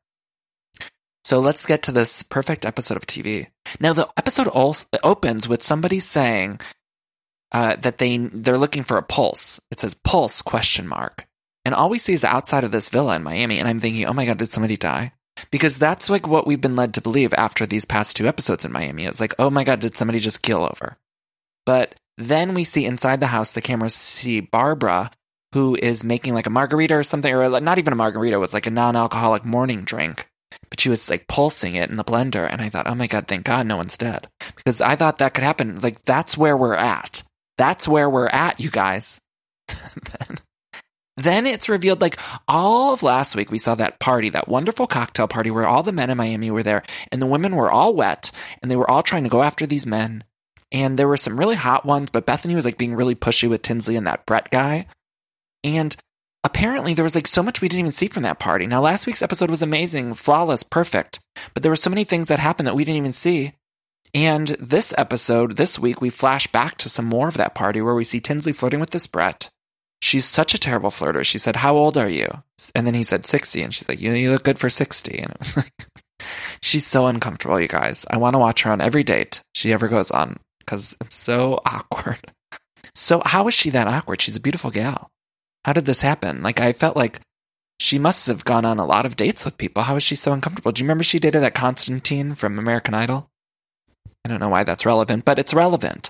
So let's get to this perfect episode of T V. Now, the episode also opens with somebody saying uh, that they, they're looking for a pulse. It says pulse question mark. And all we see is the outside of this villa in Miami. And I'm thinking, oh my God, did somebody die? Because that's like what we've been led to believe after these past two episodes in Miami. It's like, oh my God, did somebody just keel over? But then we see inside the house, the cameras see Barbara, who is making like a margarita or something, or not even a margarita, it was like a non-alcoholic morning drink. But she was like pulsing it in the blender. And I thought, oh my God, thank God no one's dead. Because I thought that could happen. Like, that's where we're at. That's where we're at, you guys. then, then it's revealed, like, all of last week, we saw that party, that wonderful cocktail party where all the men in Miami were there. And the women were all wet. And they were all trying to go after these men. And there were some really hot ones. But Bethany was like being really pushy with Tinsley and that Brett guy. And apparently, there was like so much we didn't even see from that party. Now, last week's episode was amazing, flawless, perfect. But there were so many things that happened that we didn't even see. And this episode, this week, we flash back to some more of that party where we see Tinsley flirting with this Brett. She's such a terrible flirter. She said, how old are you? And then he said sixty. And she's like, you, you look good for sixty. And it was like, she's so uncomfortable, you guys. I want to watch her on every date she ever goes on because it's so awkward. So how is she that awkward? She's a beautiful gal. How did this happen? Like, I felt like she must have gone on a lot of dates with people. How is she so uncomfortable? Do you remember she dated that Constantine from American Idol? I don't know why that's relevant, but it's relevant.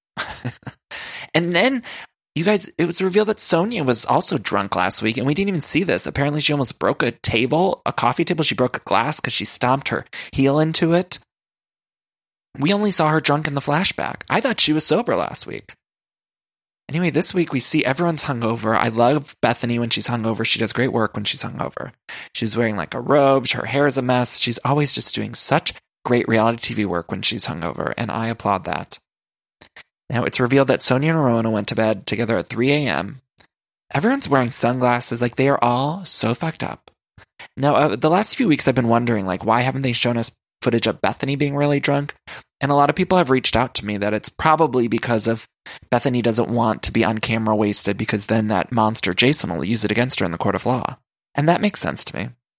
And then, you guys, it was revealed that Sonia was also drunk last week, and we didn't even see this. Apparently, she almost broke a table, a coffee table. She broke a glass because she stomped her heel into it. We only saw her drunk in the flashback. I thought she was sober last week. Anyway, this week we see everyone's hungover. I love Bethany when she's hungover. She does great work when she's hungover. She's wearing like a robe. Her hair is a mess. She's always just doing such great reality T V work when she's hungover, and I applaud that. Now, it's revealed that Sonia and Ramona went to bed together at three a.m. Everyone's wearing sunglasses. Like, they are all so fucked up. Now, uh, the last few weeks I've been wondering, like, why haven't they shown us footage of Bethany being really drunk? And a lot of people have reached out to me that it's probably because of Bethany doesn't want to be on camera wasted because then that monster Jason will use it against her in the court of law. And that makes sense to me.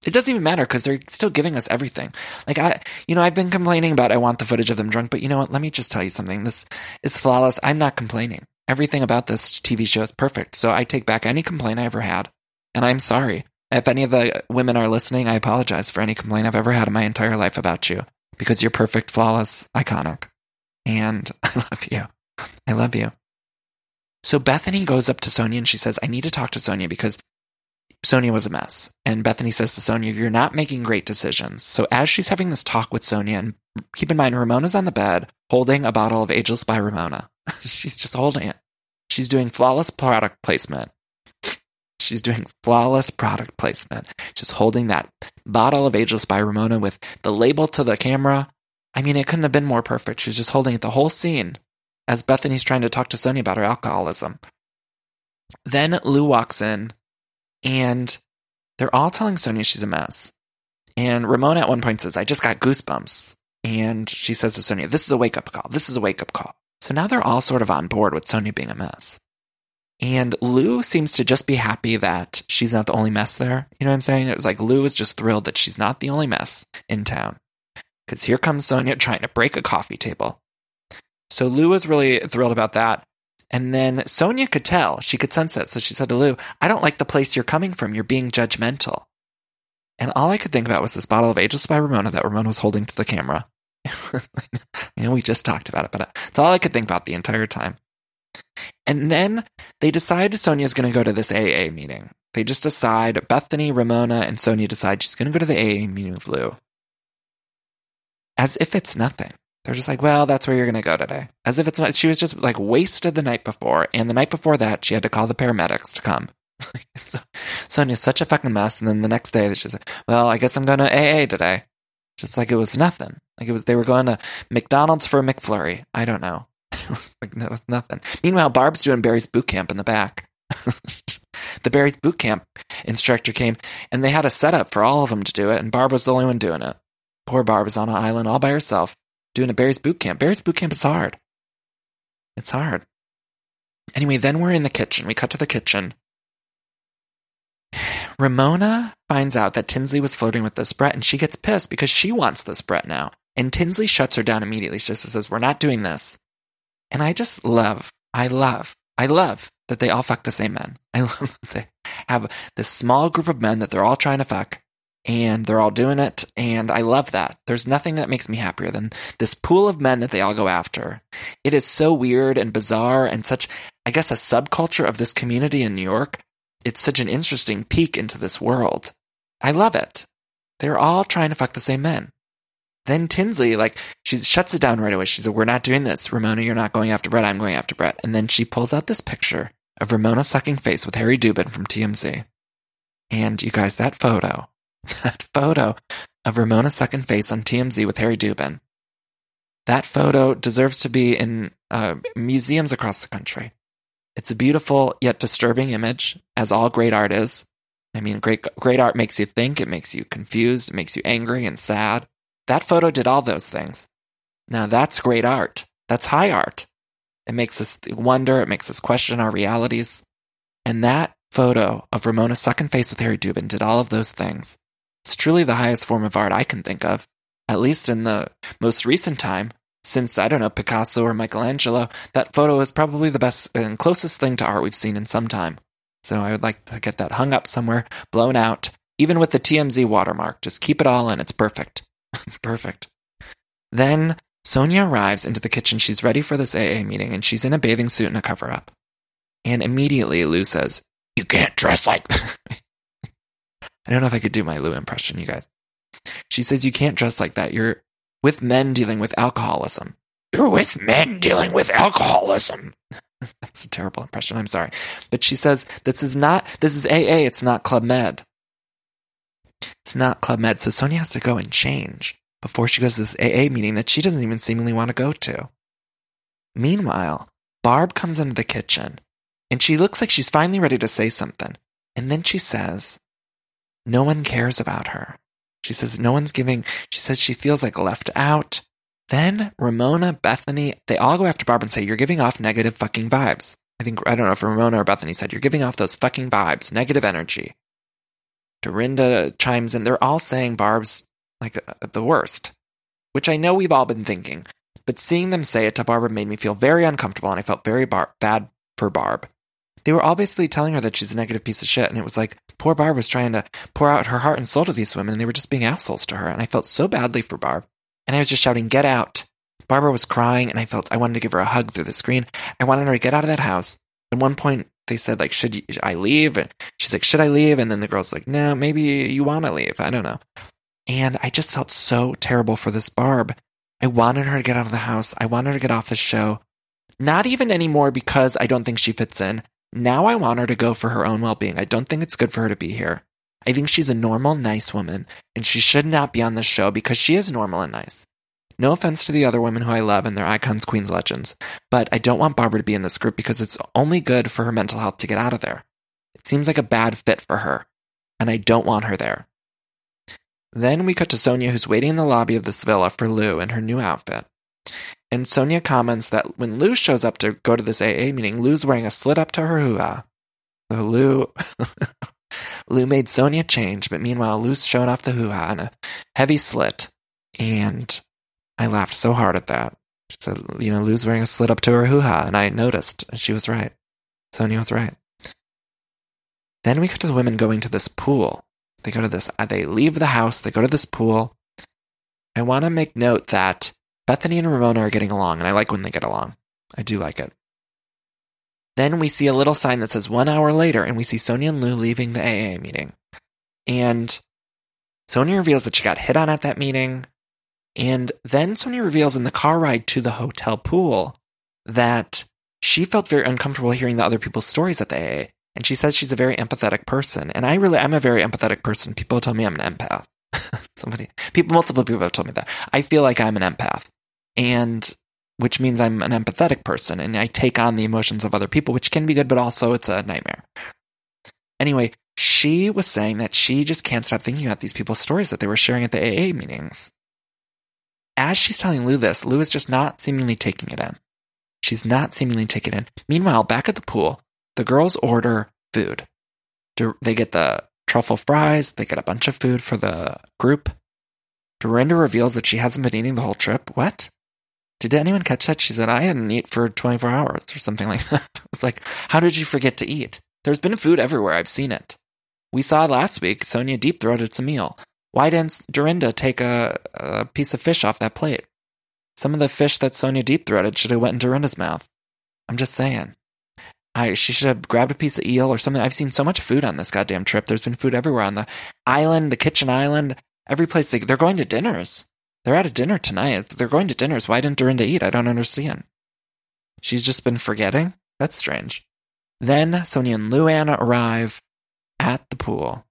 It doesn't even matter because they're still giving us everything. Like, I, you know, I've been complaining about I want the footage of them drunk, but you know what? Let me just tell you something. This is flawless. I'm not complaining. Everything about this T V show is perfect. So I take back any complaint I ever had. And I'm sorry. If any of the women are listening, I apologize for any complaint I've ever had in my entire life about you. Because you're perfect, flawless, iconic. And I love you. I love you. So Bethany goes up to Sonia and she says, I need to talk to Sonia because Sonia was a mess. And Bethany says to Sonia, you're not making great decisions. So as she's having this talk with Sonia, and keep in mind, Ramona's on the bed holding a bottle of Ageless by Ramona. She's just holding it. She's doing flawless product placement. She's doing flawless product placement. Just holding that bottle of Ageless by Ramona with the label to the camera. I mean, it couldn't have been more perfect. She was just holding it the whole scene as Bethany's trying to talk to Sonia about her alcoholism. Then Lou walks in, and they're all telling Sonia she's a mess. And Ramona at one point says, I just got goosebumps. And she says to Sonia, this is a wake-up call. This is a wake-up call. So now they're all sort of on board with Sonia being a mess. And Lou seems to just be happy that she's not the only mess there. You know what I'm saying? It was like Lou is just thrilled that she's not the only mess in town. Because here comes Sonia trying to break a coffee table. So Lou was really thrilled about that. And then Sonia could tell. She could sense it. So she said to Lou, I don't like the place you're coming from. You're being judgmental. And all I could think about was this bottle of Ageless by Ramona that Ramona was holding to the camera. I know we just talked about it, but it's all I could think about the entire time. And then they decide Sonia's going to go to this A A meeting. They just decide, Bethany, Ramona, and Sonia decide she's going to go to the A A meeting with Lou. As if it's nothing. They're just like, well, that's where you're going to go today. As if it's not. She was just like wasted the night before. And the night before that, she had to call the paramedics to come. so, Sonia's such a fucking mess. And then the next day, she's like, well, I guess I'm going to A A today. Just like it was nothing. Like it was, they were going to McDonald's for a McFlurry. I don't know. It was like, no, it was nothing. Meanwhile, Barb's doing Barry's boot camp in the back. The Barry's boot camp instructor came and they had a setup for all of them to do it. And Barb was the only one doing it. Poor Barb is on an island all by herself doing a Barry's boot camp. Barry's boot camp is hard. It's hard. Anyway, then we're in the kitchen. We cut to the kitchen. Ramona finds out that Tinsley was flirting with this Brett, and she gets pissed because she wants this Brett now. And Tinsley shuts her down immediately. She just says, we're not doing this. And I just love, I love, I love that they all fuck the same men. I love that they have this small group of men that they're all trying to fuck, and they're all doing it, and I love that. There's nothing that makes me happier than this pool of men that they all go after. It is so weird and bizarre and such, I guess, a subculture of this community in New York. It's such an interesting peek into this world. I love it. They're all trying to fuck the same men. Then Tinsley, like, she shuts it down right away. She said, we're not doing this. Ramona, you're not going after Brett. I'm going after Brett. And then she pulls out this picture of Ramona sucking face with Harry Dubin from T M Z. And you guys, that photo, that photo of Ramona sucking face on T M Z with Harry Dubin, that photo deserves to be in uh, museums across the country. It's a beautiful yet disturbing image, as all great art is. I mean, great great art makes you think, it makes you confused, it makes you angry and sad. That photo did all those things. Now that's great art. That's high art. It makes us wonder, it makes us question our realities. And that photo of Ramona sucking face with Harry Dubin did all of those things. It's truly the highest form of art I can think of, at least in the most recent time. Since, I don't know, Picasso or Michelangelo, that photo is probably the best and closest thing to art we've seen in some time. So I would like to get that hung up somewhere, blown out, even with the T M Z watermark. Just keep it all and it's perfect. It's perfect. Then Sonia arrives into the kitchen. She's ready for this A A meeting, and she's in a bathing suit and a cover-up. And immediately Lou says, you can't dress like that. I don't know if I could do my Lou impression, you guys. She says, you can't dress like that. You're with men dealing with alcoholism. You're with men dealing with alcoholism. That's a terrible impression. I'm sorry. But she says, this is not, this is A A. It's not Club Med. It's not Club Med. So Sonia has to go and change before she goes to this A A meeting that she doesn't even seemingly want to go to. Meanwhile, Barb comes into the kitchen and she looks like she's finally ready to say something. And then she says, no one cares about her. She says no one's giving, she says she feels like left out. Then Ramona, Bethany, they all go after Barb and say, you're giving off negative fucking vibes. I think, I don't know if Ramona or Bethany said, you're giving off those fucking vibes, negative energy. Dorinda chimes in. They're all saying Barb's like uh, the worst, which I know we've all been thinking. But seeing them say it to Barbara made me feel very uncomfortable, and I felt very bar- bad for Barb. They were all basically telling her that she's a negative piece of shit, and it was like, poor Barb was trying to pour out her heart and soul to these women, and they were just being assholes to her, and I felt so badly for Barb. And I was just shouting, get out. Barbara was crying, and I felt I wanted to give her a hug through the screen. I wanted her to get out of that house. At one point, they said, like, should I leave? And she's like, should I leave? And then the girl's like, no, maybe you want to leave. I don't know. And I just felt so terrible for this Barb. I wanted her to get out of the house. I wanted her to get off the show. Not even anymore because I don't think she fits in. Now I want her to go for her own well-being. I don't think it's good for her to be here. I think she's a normal, nice woman, and she should not be on this show because she is normal and nice. No offense to the other women who I love and they're icons, queens, legends, but I don't want Barbara to be in this group because it's only good for her mental health to get out of there. It seems like a bad fit for her, and I don't want her there. Then we cut to Sonia, who's waiting in the lobby of this villa for Lou in her new outfit. And Sonia comments that when Lou shows up to go to this A A meeting, Lou's wearing a slit up to her hoo-ha. So Lou... Lou made Sonia change, but meanwhile, Lou's showing off the hoo-ha in a heavy slit. And I laughed so hard at that. She said, you know, Lou's wearing a slit up to her hoo-ha, and I noticed, and she was right. Sonia was right. Then we cut to the women going to this pool. They go to this, they leave the house, they go to this pool. I want to make note that Bethany and Ramona are getting along, and I like when they get along. I do like it. Then we see a little sign that says one hour later, and we see Sonia and Lou leaving the A A meeting. And Sonia reveals that she got hit on at that meeting. And then Sonia reveals in the car ride to the hotel pool that she felt very uncomfortable hearing the other people's stories at the A A. And she says she's a very empathetic person. And I really, I'm a very empathetic person. People tell me I'm an empath. Somebody, people, multiple people have told me that. I feel like I'm an empath. And which means I'm an empathetic person, and I take on the emotions of other people, which can be good, but also it's a nightmare. Anyway, she was saying that she just can't stop thinking about these people's stories that they were sharing at the A A meetings. As she's telling Lou this, Lou is just not seemingly taking it in. She's not seemingly taking it in. Meanwhile, back at the pool, the girls order food. They get the truffle fries, they get a bunch of food for the group. Dorinda reveals that she hasn't been eating the whole trip. What? Did anyone catch that? She said, I didn't eat for twenty-four hours or something like that. It was like, how did you forget to eat? There's been food everywhere. I've seen it. We saw last week, Sonia deep-throated some meal. Why didn't Dorinda take a, a piece of fish off that plate? Some of the fish that Sonia deep-throated should have went in Dorinda's mouth. I'm just saying. I She should have grabbed a piece of eel or something. I've seen so much food on this goddamn trip. There's been food everywhere on the island, the kitchen island, every place. They, they're going to dinners. They're at a dinner tonight. They're going to dinners. Why didn't Dorinda eat? I don't understand. She's just been forgetting? That's strange. Then Sonia and Luann arrive at the pool.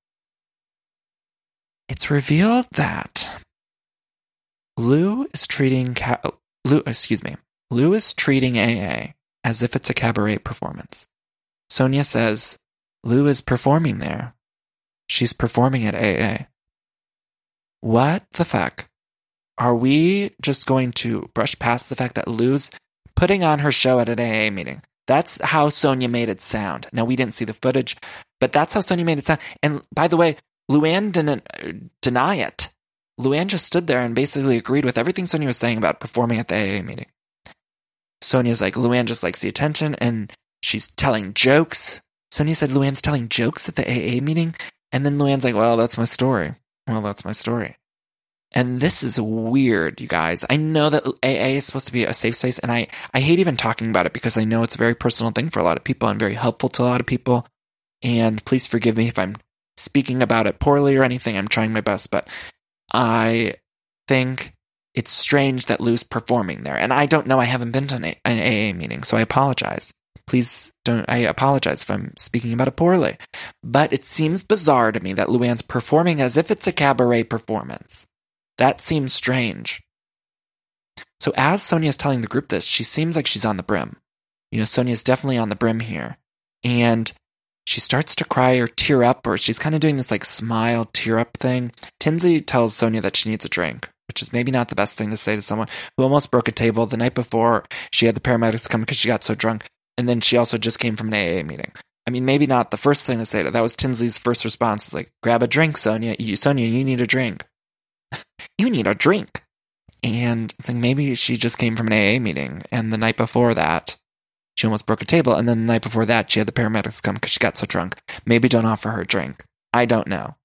It's revealed that Lou is treating ca- Lou, excuse me. Lou is treating A A as if it's a cabaret performance. Sonia says Lou is performing there. She's performing at A A. What the fuck? Are we just going to brush past the fact that Lou's putting on her show at an A A meeting? That's how Sonia made it sound. Now, we didn't see the footage, but that's how Sonia made it sound. And by the way, Luann didn't deny it. Luann just stood there and basically agreed with everything Sonia was saying about performing at the A A meeting. Sonia's like, Luann just likes the attention, and she's telling jokes. Sonia said Luann's telling jokes at the A A meeting, and then Luann's like, well, that's my story. Well, that's my story. And this is weird, you guys. I know that A A is supposed to be a safe space, and I, I hate even talking about it because I know it's a very personal thing for a lot of people and very helpful to a lot of people. And please forgive me if I'm speaking about it poorly or anything. I'm trying my best, but I think it's strange that Lou's performing there. And I don't know. I haven't been to an A A meeting, so I apologize. Please don't, I apologize if I'm speaking about it poorly. But it seems bizarre to me that Luann's performing as if it's a cabaret performance. That seems strange. So as Sonia's telling the group this, she seems like she's on the brim. You know, Sonia's definitely on the brim here. And she starts to cry or tear up, or she's kind of doing this like smile, tear up thing. Tinsley tells Sonia that she needs a drink, which is maybe not the best thing to say to someone who almost broke a table the night before. She had the paramedics come because she got so drunk. And then she also just came from an A A meeting. I mean, maybe not the first thing to say to that. was Tinsley's first response. Is like, grab a drink, Sonia. You, Sonia, you need a drink. You need a drink. And it's like, maybe she just came from an A A meeting. And the night before that, she almost broke a table. And then the night before that, she had the paramedics come because she got so drunk. Maybe don't offer her a drink. I don't know.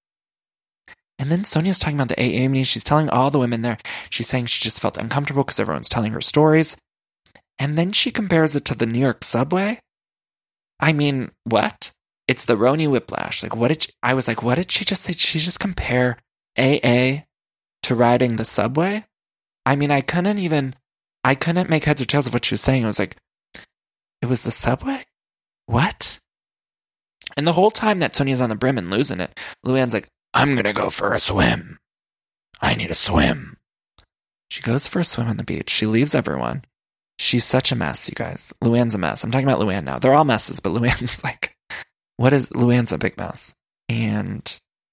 And then Sonia's talking about the A A meeting. She's telling all the women there. She's saying she just felt uncomfortable because everyone's telling her stories. And then she compares it to the New York subway. I mean, what? It's the Roni Whiplash. Like, what did she, I was like, what did she just say? Did she just compare A A to riding the subway? I mean, I couldn't even, I couldn't make heads or tails of what she was saying. It was like, it was the subway? What? And the whole time that Sonia's on the brim and losing it, Luann's like, I'm going to go for a swim. I need a swim. She goes for a swim on the beach. She leaves everyone. She's such a mess, you guys. Luann's a mess. I'm talking about Luann now. They're all messes, but Luann's like, what is, Luann's a big mess. And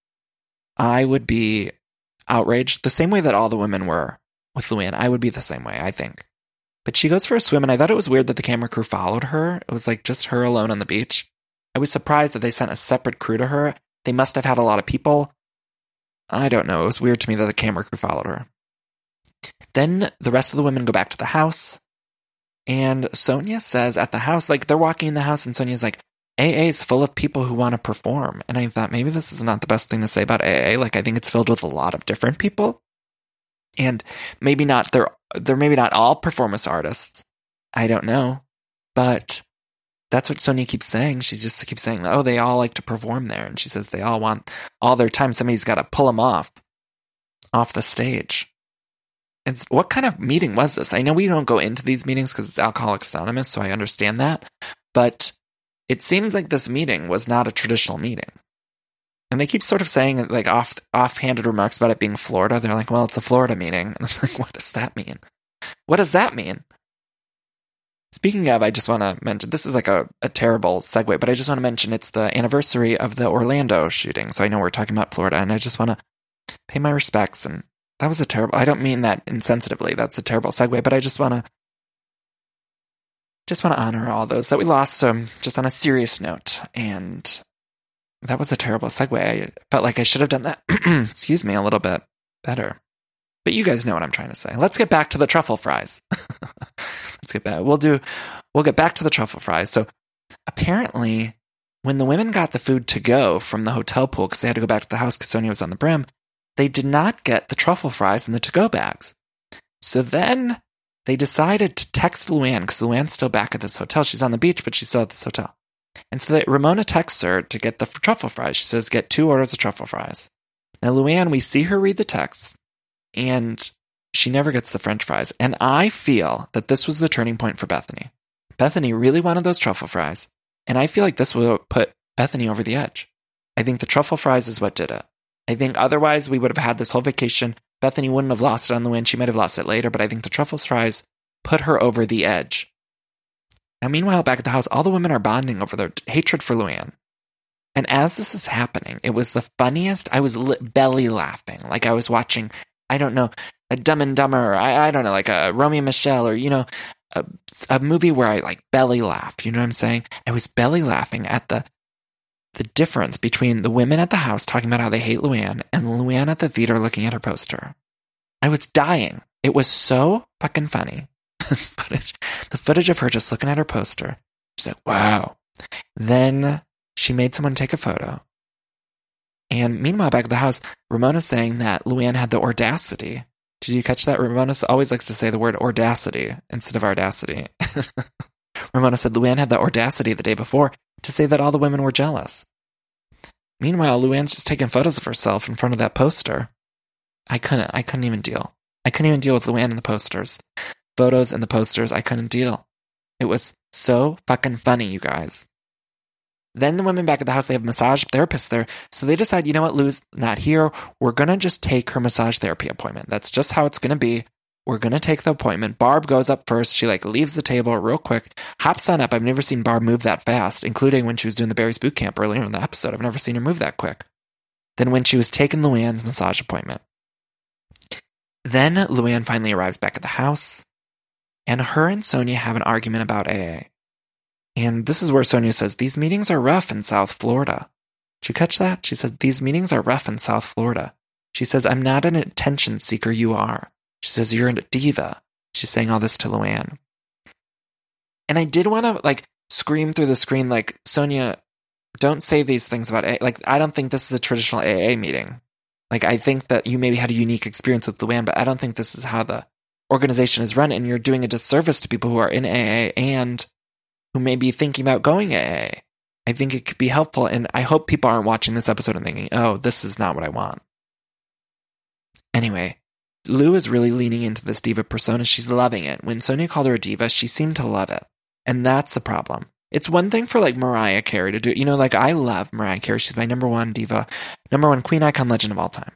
I would be outraged the same way that all the women were with Luann. I would be the same way, I think. But she goes for a swim, and I thought it was weird that the camera crew followed her. It was like just her alone on the beach. I was surprised that they sent a separate crew to her. They must have had a lot of people. I don't know. It was weird to me that the camera crew followed her. Then the rest of the women go back to the house. And Sonia says at the house, like they're walking in the house and Sonia's like, A A is full of people who want to perform. And I thought maybe this is not the best thing to say about A A. Like I think it's filled with a lot of different people. And maybe not, they're, they're maybe not all performance artists. I don't know. But that's what Sonia keeps saying. She just keeps saying, oh, they all like to perform there. And she says they all want all their time. Somebody's got to pull them off, off the stage. It's, what kind of meeting was this? I know we don't go into these meetings because it's Alcoholics Anonymous, so I understand that. But it seems like this meeting was not a traditional meeting. And they keep sort of saying like off offhanded remarks about it being Florida. They're like, well, it's a Florida meeting. And it's like, what does that mean? What does that mean? Speaking of, I just want to mention, this is like a, a terrible segue, but I just want to mention it's the anniversary of the Orlando shooting. So I know we're talking about Florida, and I just want to pay my respects. And that was a terrible, I don't mean that insensitively. That's a terrible segue, but I just want to just want to honor all those that we lost. So just on a serious note, and that was a terrible segue. I felt like I should have done that, excuse me, a little bit better. But you guys know what I'm trying to say. Let's get back to the truffle fries. Let's get back. We'll do, we'll get back to the truffle fries. So apparently when the women got the food to go from the hotel pool, because they had to go back to the house because Sonia was on the brim, they did not get the truffle fries in the to-go bags. So then they decided to text Luann, because Luann's still back at this hotel. She's on the beach, but she's still at this hotel. And so they, Ramona texts her to get the truffle fries. She says, get two orders of truffle fries. Now, Luann, we see her read the text, and she never gets the French fries. And I feel that this was the turning point for Bethany. Bethany really wanted those truffle fries, and I feel like this will put Bethany over the edge. I think the truffle fries is what did it. I think otherwise we would have had this whole vacation. Bethany wouldn't have lost it on the win. She might have lost it later, but I think the truffle fries put her over the edge. Now, meanwhile, back at the house, all the women are bonding over their hatred for Luann. And as this is happening, it was the funniest. I was li- belly laughing. Like I was watching, I don't know, a Dumb and Dumber, or I, I don't know, like a Romeo and Michelle, or, you know, a, a movie where I like belly laughed. You know what I'm saying? I was belly laughing at the the difference between the women at the house talking about how they hate Luann and Luann at the theater looking at her poster. I was dying. It was so fucking funny. This footage, the footage of her just looking at her poster. She's like, wow. Then she made someone take a photo. And meanwhile, back at the house, Ramona's saying that Luann had the audacity. Did you catch that? Ramona always likes to say the word audacity instead of audacity. Ramona said Luann had the audacity the day before to say that all the women were jealous. Meanwhile, Luann's just taking photos of herself in front of that poster. I couldn't, I couldn't even deal. I couldn't even deal with Luann and the posters. Photos and the posters, I couldn't deal. It was so fucking funny, you guys. Then the women back at the house, they have massage therapists there. So they decide, you know what, Lou's not here. We're going to just take her massage therapy appointment. That's just how it's going to be. We're going to take the appointment. Barb goes up first. She like leaves the table real quick, hops on up. I've never seen Barb move that fast, including when she was doing the Barry's boot camp earlier in the episode. I've never seen her move that quick. Then when she was taking Luann's massage appointment. Then Luann finally arrives back at the house, and her and Sonia have an argument about A A. And this is where Sonia says, these meetings are rough in South Florida. Did you catch that? She says, these meetings are rough in South Florida. She says, I'm not an attention seeker, you are. She says, you're a diva. She's saying all this to Luann. And I did want to, like, scream through the screen, like, Sonia, don't say these things about A A. Like, I don't think this is a traditional A A meeting. Like, I think that you maybe had a unique experience with Luann, but I don't think this is how the organization is run, and you're doing a disservice to people who are in A A and who may be thinking about going A A. I think it could be helpful, and I hope people aren't watching this episode and thinking, oh, this is not what I want. Anyway, Lou is really leaning into this diva persona. She's loving it. When Sonia called her a diva, she seemed to love it. And that's the problem. It's one thing for, like, Mariah Carey to do. You know, like, I love Mariah Carey. She's my number one diva, number one queen icon legend of all time.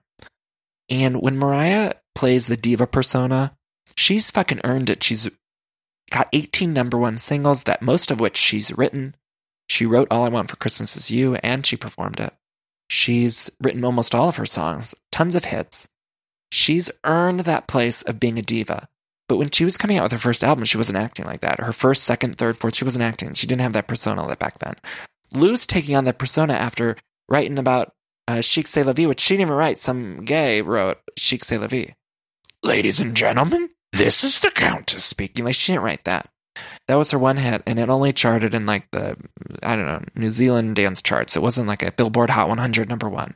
And when Mariah plays the diva persona, she's fucking earned it. She's got eighteen number one singles, that most of which she's written. She wrote All I Want for Christmas Is You, and she performed it. She's written almost all of her songs, tons of hits. She's earned that place of being a diva. But when she was coming out with her first album, she wasn't acting like that. Her first, second, third, fourth, she wasn't acting. She didn't have that persona back then. Lou's taking on that persona after writing about uh, Chic C'est La Vie, which she didn't even write. Some gay wrote Chic C'est La Vie. Ladies and gentlemen, this is the Countess speaking. Like, she didn't write that. That was her one hit, and it only charted in, like, the, I don't know, New Zealand dance charts. It wasn't like a Billboard Hot one hundred number one.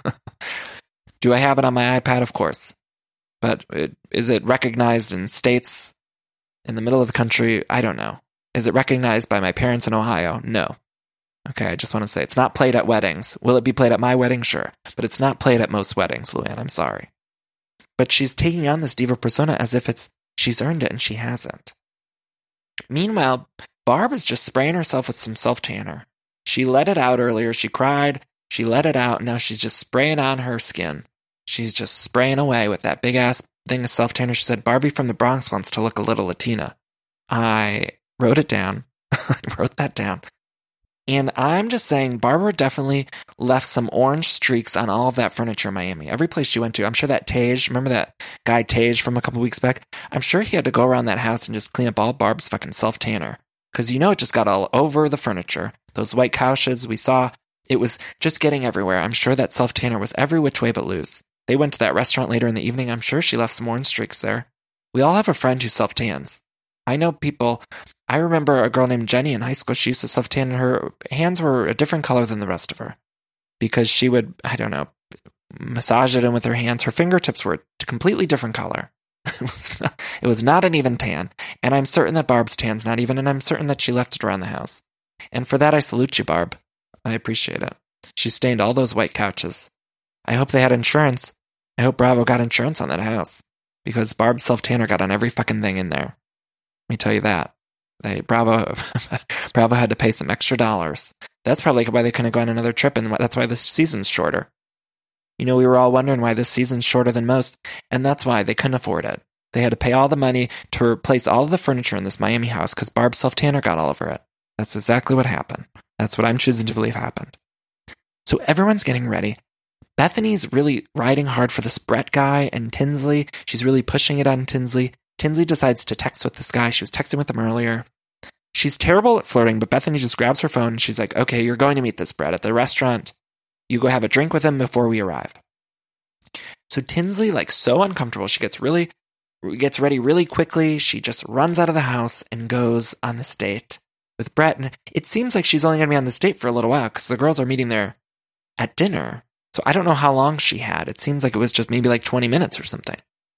Do I have it on my iPad? Of course. But it, is it recognized in states in the middle of the country? I don't know. Is it recognized by my parents in Ohio? No. Okay, I just want to say it's not played at weddings. Will it be played at my wedding? Sure. But it's not played at most weddings, Luann. I'm sorry. But she's taking on this diva persona as if it's she's earned it, and she hasn't. Meanwhile, Barb is just spraying herself with some self-tanner. She let it out earlier. She cried. She let it out. And now she's just spraying on her skin. She's just spraying away with that big-ass thing of self-tanner. She said, Barbie from the Bronx wants to look a little Latina. I wrote it down. I wrote that down. And I'm just saying, Barbara definitely left some orange streaks on all of that furniture in Miami. Every place she went to, I'm sure that Tage, remember that guy Tage from a couple weeks back? I'm sure he had to go around that house and just clean up all Barb's fucking self-tanner. Because you know it just got all over the furniture. Those white couches we saw, it was just getting everywhere. I'm sure that self-tanner was every which way but loose. They went to that restaurant later in the evening. I'm sure she left some orange streaks there. We all have a friend who self-tans. I know people... I remember a girl named Jenny in high school. She used to self-tan, and her hands were a different color than the rest of her. Because she would, I don't know, massage it in with her hands. Her fingertips were a completely different color. It was not, it was not an even tan. And I'm certain that Barb's tan's not even, and I'm certain that she left it around the house. And for that, I salute you, Barb. I appreciate it. She stained all those white couches. I hope they had insurance. I hope Bravo got insurance on that house. Because Barb's self-tanner got on every fucking thing in there. Let me tell you that. They Bravo Bravo had to pay some extra dollars. That's probably why they couldn't go on another trip, and that's why this season's shorter. You know, we were all wondering why this season's shorter than most, and that's why they couldn't afford it. They had to pay all the money to replace all of the furniture in this Miami house because Barb's self-tanner got all over it. That's exactly what happened. That's what I'm choosing to believe happened. So everyone's getting ready. Bethany's really riding hard for this Brett guy and Tinsley. She's really pushing it on Tinsley. Tinsley decides to text with this guy. She was texting with him earlier. She's terrible at flirting, but Bethany just grabs her phone and she's like, okay, you're going to meet this Brett at the restaurant. You go have a drink with him before we arrive. So Tinsley, like, so uncomfortable. She gets really, gets ready really quickly. She just runs out of the house and goes on this date with Brett. And it seems like she's only going to be on this date for a little while because the girls are meeting there at dinner. So I don't know how long she had. It seems like it was just maybe like twenty minutes or something,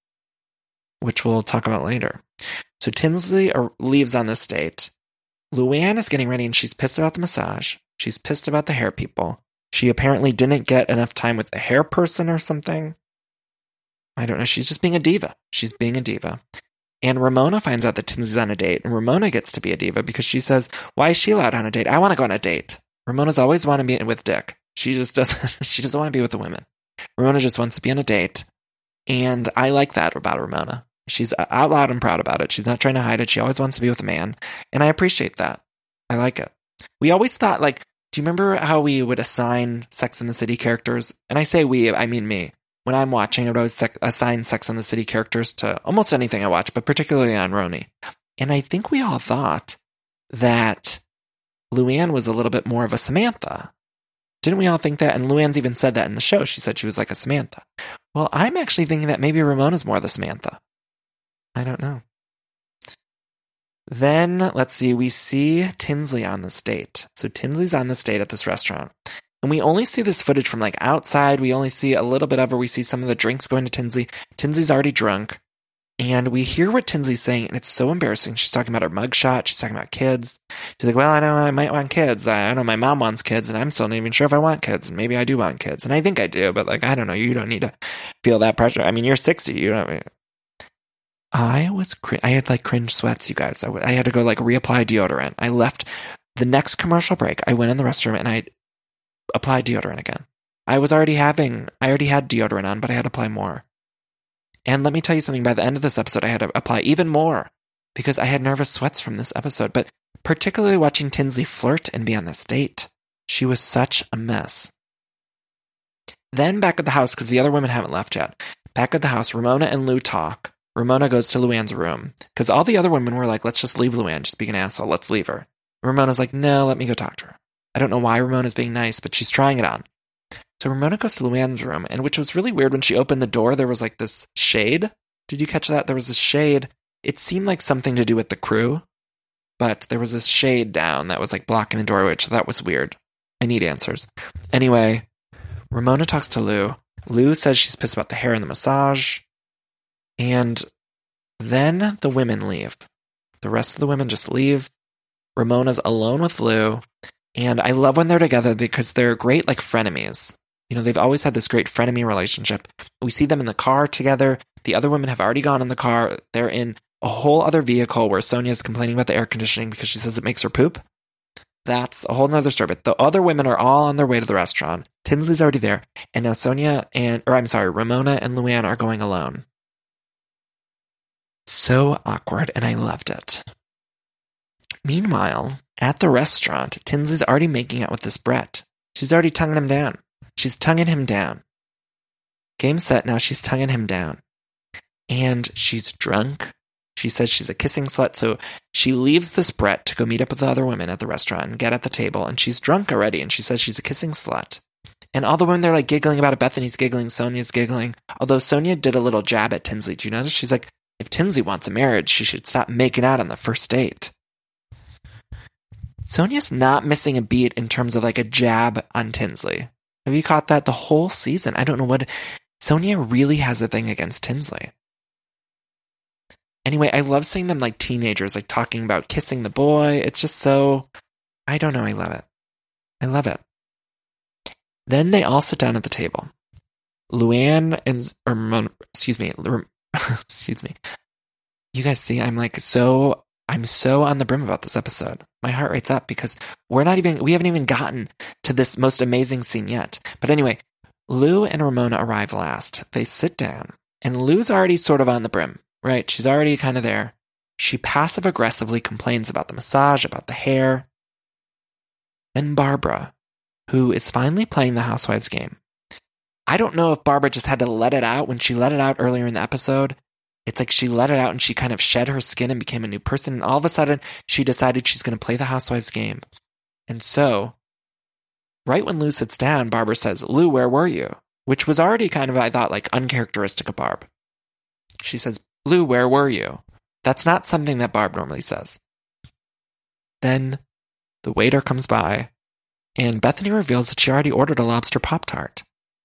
which we'll talk about later. So Tinsley leaves on this date. Luann is getting ready and she's pissed about the massage. She's pissed about the hair people. She apparently didn't get enough time with the hair person or something. I don't know. She's just being a diva. She's being a diva. And Ramona finds out that Tinsley's on a date, and Ramona gets to be a diva because she says, why is she allowed on a date? I want to go on a date. Ramona's always wanted to be with Dick. She just doesn't, she doesn't want to be with the women. Ramona just wants to be on a date. And I like that about Ramona. She's out loud and proud about it. She's not trying to hide it. She always wants to be with a man. And I appreciate that. I like it. We always thought, like, do you remember how we would assign Sex and the City characters? And I say we, I mean me. When I'm watching, I would always sec- assign Sex and the City characters to almost anything I watch, but particularly on Roni. And I think we all thought that Luann was a little bit more of a Samantha. Didn't we all think that? And Luann's even said that in the show. She said she was like a Samantha. Well, I'm actually thinking that maybe Ramona's more the Samantha. I don't know. Then, let's see, we see Tinsley on this date. So Tinsley's on this date at this restaurant. And we only see this footage from like outside. We only see a little bit of her. We see some of the drinks going to Tinsley. Tinsley's already drunk. And we hear what Tinsley's saying, and it's so embarrassing. She's talking about her mugshot. She's talking about kids. She's like, well, I know I might want kids. I know my mom wants kids, and I'm still not even sure if I want kids. And maybe I do want kids. And I think I do, but like, I don't know. You don't need to feel that pressure. I mean, you're sixty. You don't. I was, cr- I had like cringe sweats, you guys. I, w- I had to go like reapply deodorant. I left the next commercial break. I went in the restroom and I applied deodorant again. I was already having, I already had deodorant on, but I had to apply more. And let me tell you something, by the end of this episode, I had to apply even more because I had nervous sweats from this episode. But particularly watching Tinsley flirt and be on this date, she was such a mess. Then back at the house, because the other women haven't left yet, back at the house, Ramona and Lou talk. Ramona goes to Luann's room because all the other women were like, let's just leave Luann. Just being an asshole. Let's leave her. Ramona's like, no, let me go talk to her. I don't know why Ramona's being nice, but she's trying it on. So Ramona goes to Luann's room, and which was really weird, when she opened the door, there was like this shade. Did you catch that? There was this shade. It seemed like something to do with the crew, but there was this shade down that was like blocking the doorway, which that was weird. I need answers. Anyway, Ramona talks to Lou. Lou says she's pissed about the hair and the massage. And then the women leave. The rest of the women just leave. Ramona's alone with Lou. And I love when they're together because they're great like frenemies. You know, they've always had this great frenemy relationship. We see them in the car together. The other women have already gone in the car. They're in a whole other vehicle where Sonia's complaining about the air conditioning because she says it makes her poop. That's a whole nother story. But the other women are all on their way to the restaurant. Tinsley's already there. And now Sonia and, or I'm sorry, Ramona and Luann are going alone. So awkward, and I loved it. Meanwhile, at the restaurant, Tinsley's already making out with this Brett. She's already tonguing him down. She's tonguing him down. Game set, now she's tonguing him down. And she's drunk. She says she's a kissing slut, so she leaves this Brett to go meet up with the other women at the restaurant and get at the table, and she's drunk already, and she says she's a kissing slut. And all the women, they're like giggling about it. Bethany's giggling, Sonia's giggling. Although Sonia did a little jab at Tinsley. Do you notice? She's like, if Tinsley wants a marriage, she should stop making out on the first date. Sonia's not missing a beat in terms of like a jab on Tinsley. Have you caught that the whole season? I don't know what... Sonia really has a thing against Tinsley. Anyway, I love seeing them like teenagers, like talking about kissing the boy. It's just so... I don't know, I love it. I love it. Then they all sit down at the table. Luann and... Or, excuse me. Excuse me. You guys see, I'm like so... I'm so on the brim about this episode. My heart rate's up because we're not even, we haven't even gotten to this most amazing scene yet. But anyway, Lou and Ramona arrive last. They sit down, and Lou's already sort of on the brim, right? She's already kind of there. She passive aggressively complains about the massage, about the hair. Then Barbara, who is finally playing the Housewives game. I don't know if Barbara just had to let it out when she let it out earlier in the episode. It's like she let it out and she kind of shed her skin and became a new person. And all of a sudden, she decided she's going to play the Housewives game. And so, right when Lou sits down, Barbara says, Lou, where were you? Which was already kind of, I thought, like uncharacteristic of Barb. She says, Lou, where were you? That's not something that Barb normally says. Then the waiter comes by and Bethany reveals that she already ordered a lobster Pop-Tart.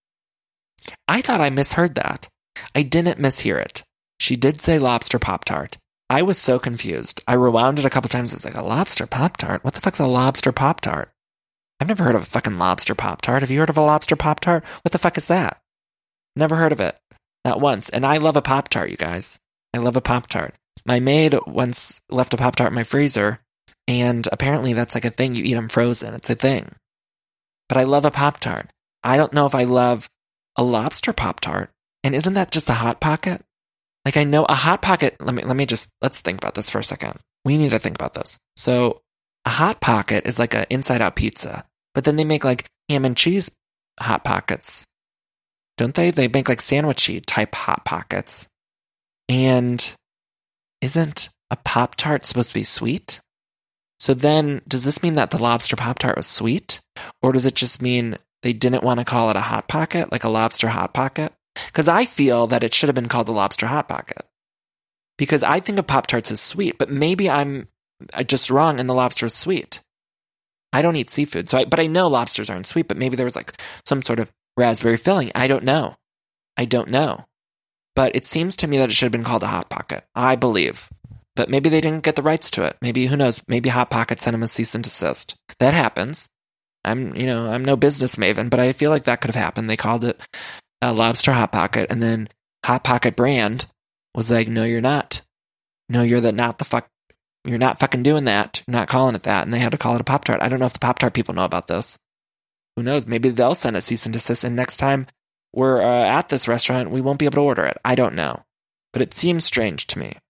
I thought I misheard that. I didn't mishear it. She did say lobster Pop-Tart. I was so confused. I rewound it a couple times. It's like, a lobster Pop-Tart? What the fuck's a lobster Pop-Tart? I've never heard of a fucking lobster Pop-Tart. Have you heard of a lobster Pop-Tart? What the fuck is that? Never heard of it. Not once. And I love a Pop-Tart, you guys. I love a Pop-Tart. My maid once left a Pop-Tart in my freezer, and apparently that's like a thing. You eat them frozen. It's a thing. But I love a Pop-Tart. I don't know if I love a lobster Pop-Tart. And isn't that just a Hot Pocket? Like, I know a Hot Pocket, let me let me just, let's think about this for a second. We need to think about this. So, a Hot Pocket is like an inside-out pizza, but then they make like ham and cheese Hot Pockets. Don't they? They make like sandwichy type Hot Pockets. And isn't a Pop-Tart supposed to be sweet? So then, does this mean that the lobster Pop-Tart was sweet? Or does it just mean they didn't want to call it a Hot Pocket, like a lobster Hot Pocket? Because I feel that it should have been called the lobster Hot Pocket. Because I think of Pop-Tarts as sweet, but maybe I'm just wrong and the lobster is sweet. I don't eat seafood, so I, but I know lobsters aren't sweet, but maybe there was like some sort of raspberry filling. I don't know. I don't know. But it seems to me that it should have been called a Hot Pocket. I believe. But maybe they didn't get the rights to it. Maybe, who knows, maybe Hot Pocket sent him a cease and desist. That happens. I'm, you know, I'm no business maven, but I feel like that could have happened. They called it a Lobster Hot Pocket, and then Hot Pocket brand was like, no, you're not. No, you're the, not the fuck, you're not fucking doing that. You're not calling it that. And they had to call it a Pop-Tart. I don't know if the Pop-Tart people know about this. Who knows? Maybe they'll send a cease and desist, and next time we're uh, at this restaurant, we won't be able to order it. I don't know. But it seems strange to me.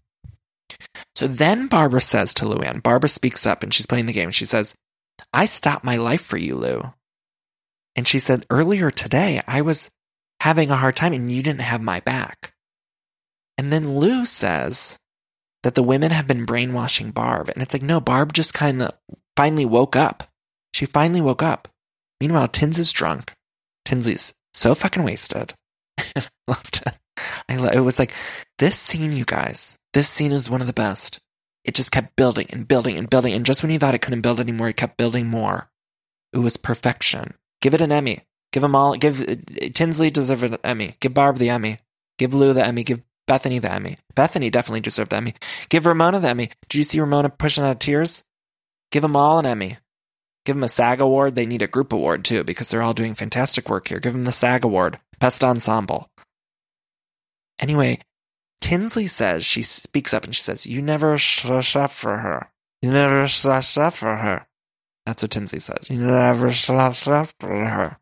So then Barbara says to Luann, Barbara speaks up and she's playing the game. She says, I stopped my life for you, Lou. And she said, earlier today, I was having a hard time and you didn't have my back. And then Lou says that the women have been brainwashing Barb. And it's like, no, Barb just kind of finally woke up. She finally woke up. Meanwhile, Tins is drunk. Tinsley's so fucking wasted. I loved it. I lo- it was like, this scene, you guys, this scene is one of the best. It just kept building and building and building. And just when you thought it couldn't build anymore, it kept building more. It was perfection. Give it an Emmy. Give them all, give, uh, Tinsley deserved an Emmy. Give Barb the Emmy. Give Lou the Emmy. Give Bethany the Emmy. Bethany definitely deserved the Emmy. Give Ramona the Emmy. Did you see Ramona pushing out of tears? Give them all an Emmy. Give them a SAG award. They need a group award too, because they're all doing fantastic work here. Give them the SAG award. Best ensemble. Anyway, Tinsley says, she speaks up and she says, you never slush up for her. You never slush up for her. That's what Tinsley said. You never slush up for her.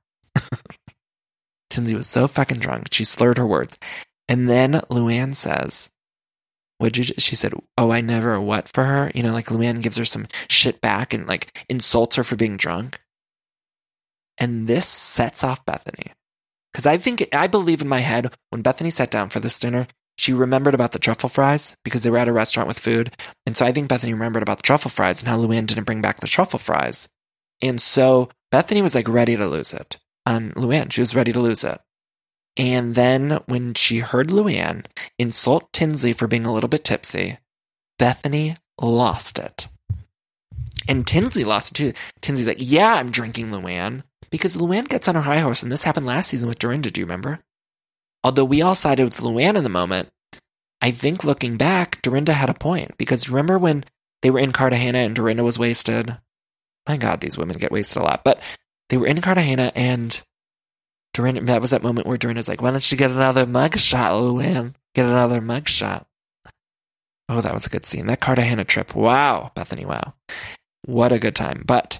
Tinsley was so fucking drunk. She slurred her words. And then Luann says, what did you, she said, oh, I never what for her? You know, like Luann gives her some shit back and like insults her for being drunk. And this sets off Bethany. Because I think, I believe in my head, when Bethany sat down for this dinner, she remembered about the truffle fries because they were at a restaurant with food. And so I think Bethany remembered about the truffle fries and how Luann didn't bring back the truffle fries. And so Bethany was like ready to lose it on Luann. She was ready to lose it. And then when she heard Luann insult Tinsley for being a little bit tipsy, Bethany lost it. And Tinsley lost it too. Tinsley's like, yeah, I'm drinking, Luann. Because Luann gets on her high horse, and this happened last season with Dorinda, do you remember? Although we all sided with Luann in the moment, I think looking back, Dorinda had a point. Because remember when they were in Cartagena and Dorinda was wasted? My God, these women get wasted a lot. But they were in Cartagena, and Dorinda, that was that moment where Dorinda's like, why don't you get another mugshot, Luann? Get another mugshot. Oh, that was a good scene. That Cartagena trip. Wow, Bethany, wow. What a good time. But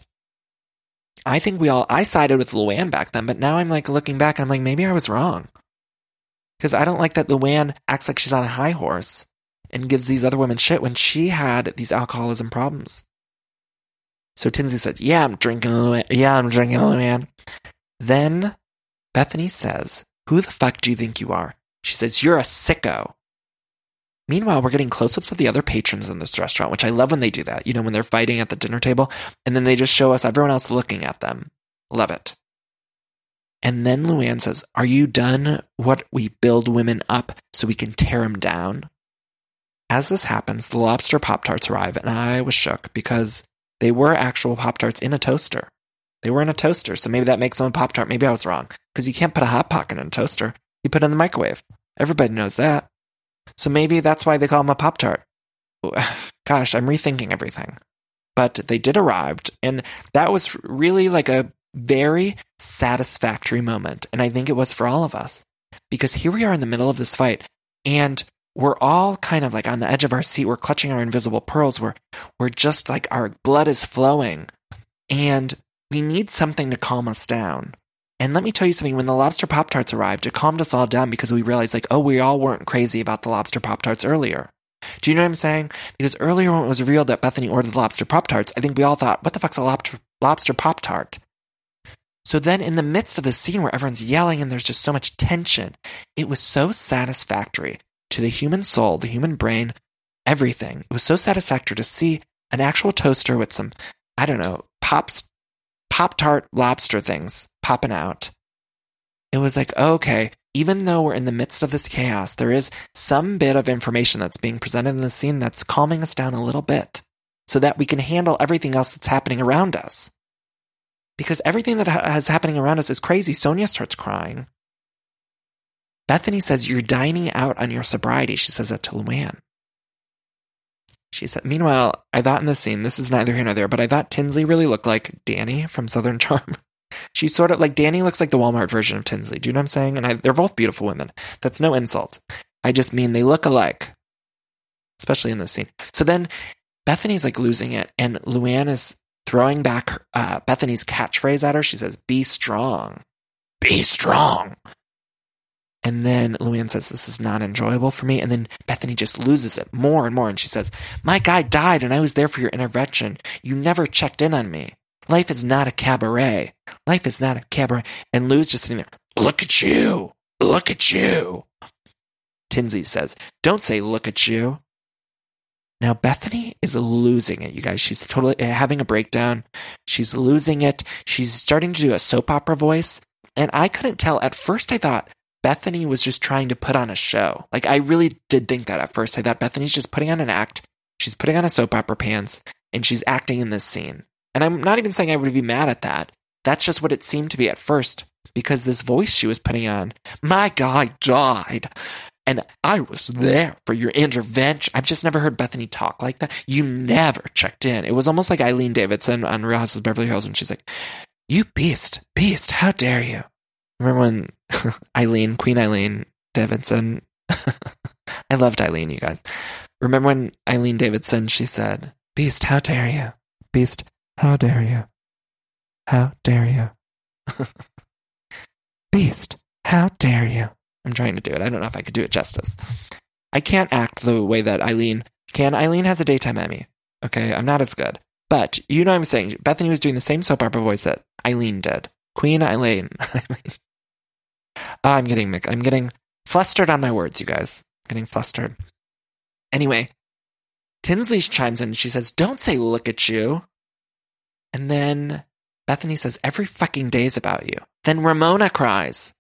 I think we all, I sided with Luann back then, but now I'm like looking back and I'm like, maybe I was wrong. Because I don't like that Luann acts like she's on a high horse and gives these other women shit when she had these alcoholism problems. So Tinsley said, yeah, I'm drinking Luann. Yeah, I'm drinking Luann. Then Bethany says, who the fuck do you think you are? She says, you're a sicko. Meanwhile, we're getting close-ups of the other patrons in this restaurant, which I love when they do that. You know, when they're fighting at the dinner table, and then they just show us everyone else looking at them. Love it. And then Luann says, are you done what we build women up so we can tear them down? As this happens, the lobster Pop-Tarts arrive, and I was shook because they were actual Pop-Tarts in a toaster. They were in a toaster, so maybe that makes them a Pop-Tart. Maybe I was wrong, because you can't put a Hot Pocket in a toaster. You put it in the microwave. Everybody knows that. So maybe that's why they call them a Pop-Tart. Gosh, I'm rethinking everything. But they did arrive, and that was really like a very satisfactory moment. And I think it was for all of us. Because here we are in the middle of this fight, and we're all kind of like on the edge of our seat. We're clutching our invisible pearls. We're, we're just like our blood is flowing. And we need something to calm us down. And let me tell you something, when the lobster Pop-Tarts arrived, it calmed us all down because we realized, like, oh, we all weren't crazy about the lobster Pop-Tarts earlier. Do you know what I'm saying? Because earlier when it was revealed that Bethany ordered the lobster Pop-Tarts, I think we all thought, what the fuck's a lobster, lobster Pop-Tart? So then in the midst of this scene where everyone's yelling and there's just so much tension, it was so satisfactory to the human soul, the human brain, everything. It was so satisfactory to see an actual toaster with some, I don't know, pops, Pop-Tart lobster things popping out. It was like, okay, even though we're in the midst of this chaos, there is some bit of information that's being presented in the scene that's calming us down a little bit so that we can handle everything else that's happening around us. Because everything that ha- is happening around us is crazy. Sonia starts crying. Bethany says, you're dining out on your sobriety. She says that to Luann. She said, meanwhile, I thought in this scene, this is neither here nor there, but I thought Tinsley really looked like Danny from Southern Charm. She's sort of like, Danny looks like the Walmart version of Tinsley. Do you know what I'm saying? And I, they're both beautiful women. That's no insult. I just mean they look alike, especially in this scene. So then Bethany's like losing it, and Luann is throwing back her, uh, Bethany's catchphrase at her. She says, be strong. Be strong. And then Luann says, this is not enjoyable for me. And then Bethany just loses it more and more. And she says, my guy died and I was there for your intervention. You never checked in on me. Life is not a cabaret. Life is not a cabaret. And Lou's just sitting there, look at you. Look at you. Tinsley says, don't say look at you. Now Bethany is losing it, you guys. She's totally having a breakdown. She's losing it. She's starting to do a soap opera voice. And I couldn't tell. At first I thought Bethany was just trying to put on a show. Like, I really did think that at first. I thought Bethany's just putting on an act. She's putting on a soap opera pants, and she's acting in this scene. And I'm not even saying I would be mad at that. That's just what it seemed to be at first, because this voice she was putting on, my guy died, and I was there for your intervention. I've just never heard Bethany talk like that. You never checked in. It was almost like Eileen Davidson on Real Housewives of Beverly Hills when she's like, you beast, beast, how dare you? Remember when Eileen, Queen Eileen Davidson, I loved Eileen, you guys. Remember when Eileen Davidson, she said, beast, how dare you? Beast, how dare you? How dare you? Beast, how dare you? I'm trying to do it. I don't know if I could do it justice. I can't act the way that Eileen can. Eileen has a daytime Emmy. Okay, I'm not as good. But you know what I'm saying. Bethany was doing the same soap opera voice that Eileen did. Queen Eileen. I'm getting I'm getting flustered on my words, you guys. I'm getting flustered. Anyway, Tinsley chimes in and she says, don't say look at you. And then Bethany says, every fucking day is about you. Then Ramona cries.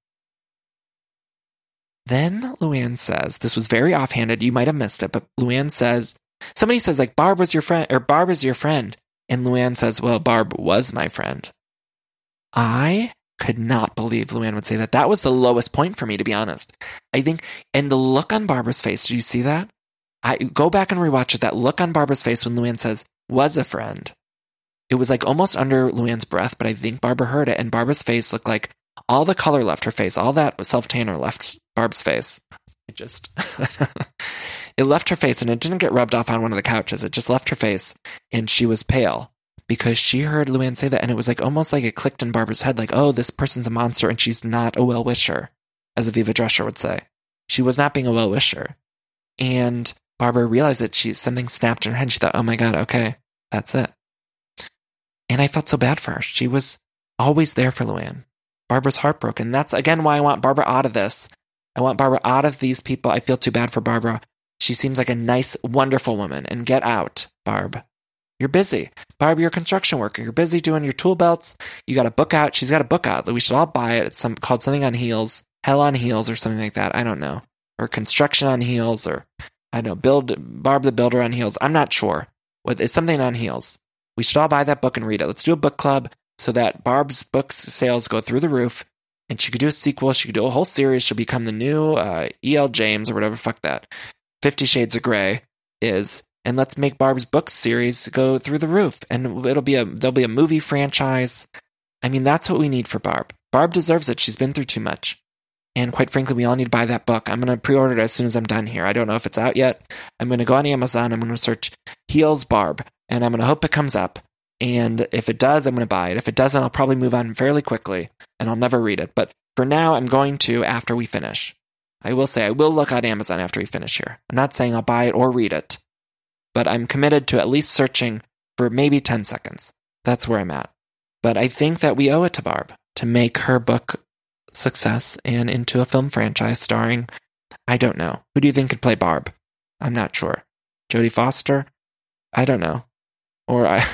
Then Luann says, this was very offhanded, you might have missed it, but Luann says, somebody says, like, Barb was your friend, or Barb is your friend. And Luann says, well, Barb was my friend. I could not believe Luann would say that. That was the lowest point for me, to be honest. I think, and the look on Barbara's face, do you see that? I go back and rewatch it. That look on Barbara's face when Luann says, was a friend. It was like almost under Luann's breath, but I think Barbara heard it, and Barbara's face looked like all the color left her face. All that self-tanner left Barb's face. It just, it left her face, and it didn't get rubbed off on one of the couches. It just left her face, and she was pale because she heard Luann say that, and it was like almost like it clicked in Barbara's head, like, oh, this person's a monster, and she's not a well-wisher, as Aviva Drescher would say. She was not being a well-wisher. And Barbara realized that she something snapped in her head. She thought, oh my God, okay, that's it. And I felt so bad for her. She was always there for Luann. Barbara's heartbroken. That's, again, why I want Barbara out of this. I want Barbara out of these people. I feel too bad for Barbara. She seems like a nice, wonderful woman. And get out, Barb. You're busy. Barb, you're a construction worker. You're busy doing your tool belts. You got a book out. She's got a book out. We should all buy it. It's some, called something on heels. Hell on Heels or something like that. I don't know. Or Construction on Heels, or I don't know, Build Barb the Builder on Heels. I'm not sure. It's something on heels. We should all buy that book and read it. Let's do a book club so that Barb's books sales go through the roof, and she could do a sequel. She could do a whole series. She'll become the new uh, E L James or whatever. Fuck that. Fifty Shades of Grey is, and let's make Barb's book series go through the roof. And it'll be a there'll be a movie franchise. I mean, that's what we need for Barb. Barb deserves it. She's been through too much. And quite frankly, we all need to buy that book. I'm going to pre-order it as soon as I'm done here. I don't know if it's out yet. I'm going to go on Amazon. I'm going to search Heels Barb, and I'm going to hope it comes up. And if it does, I'm going to buy it. If it doesn't, I'll probably move on fairly quickly, and I'll never read it. But for now, I'm going to after we finish. I will say I will look on Amazon after we finish here. I'm not saying I'll buy it or read it, but I'm committed to at least searching for maybe ten seconds. That's where I'm at. But I think that we owe it to Barb to make her book success and into a film franchise starring, I don't know. Who do you think could play Barb? I'm not sure. Jodie Foster? I don't know. Or I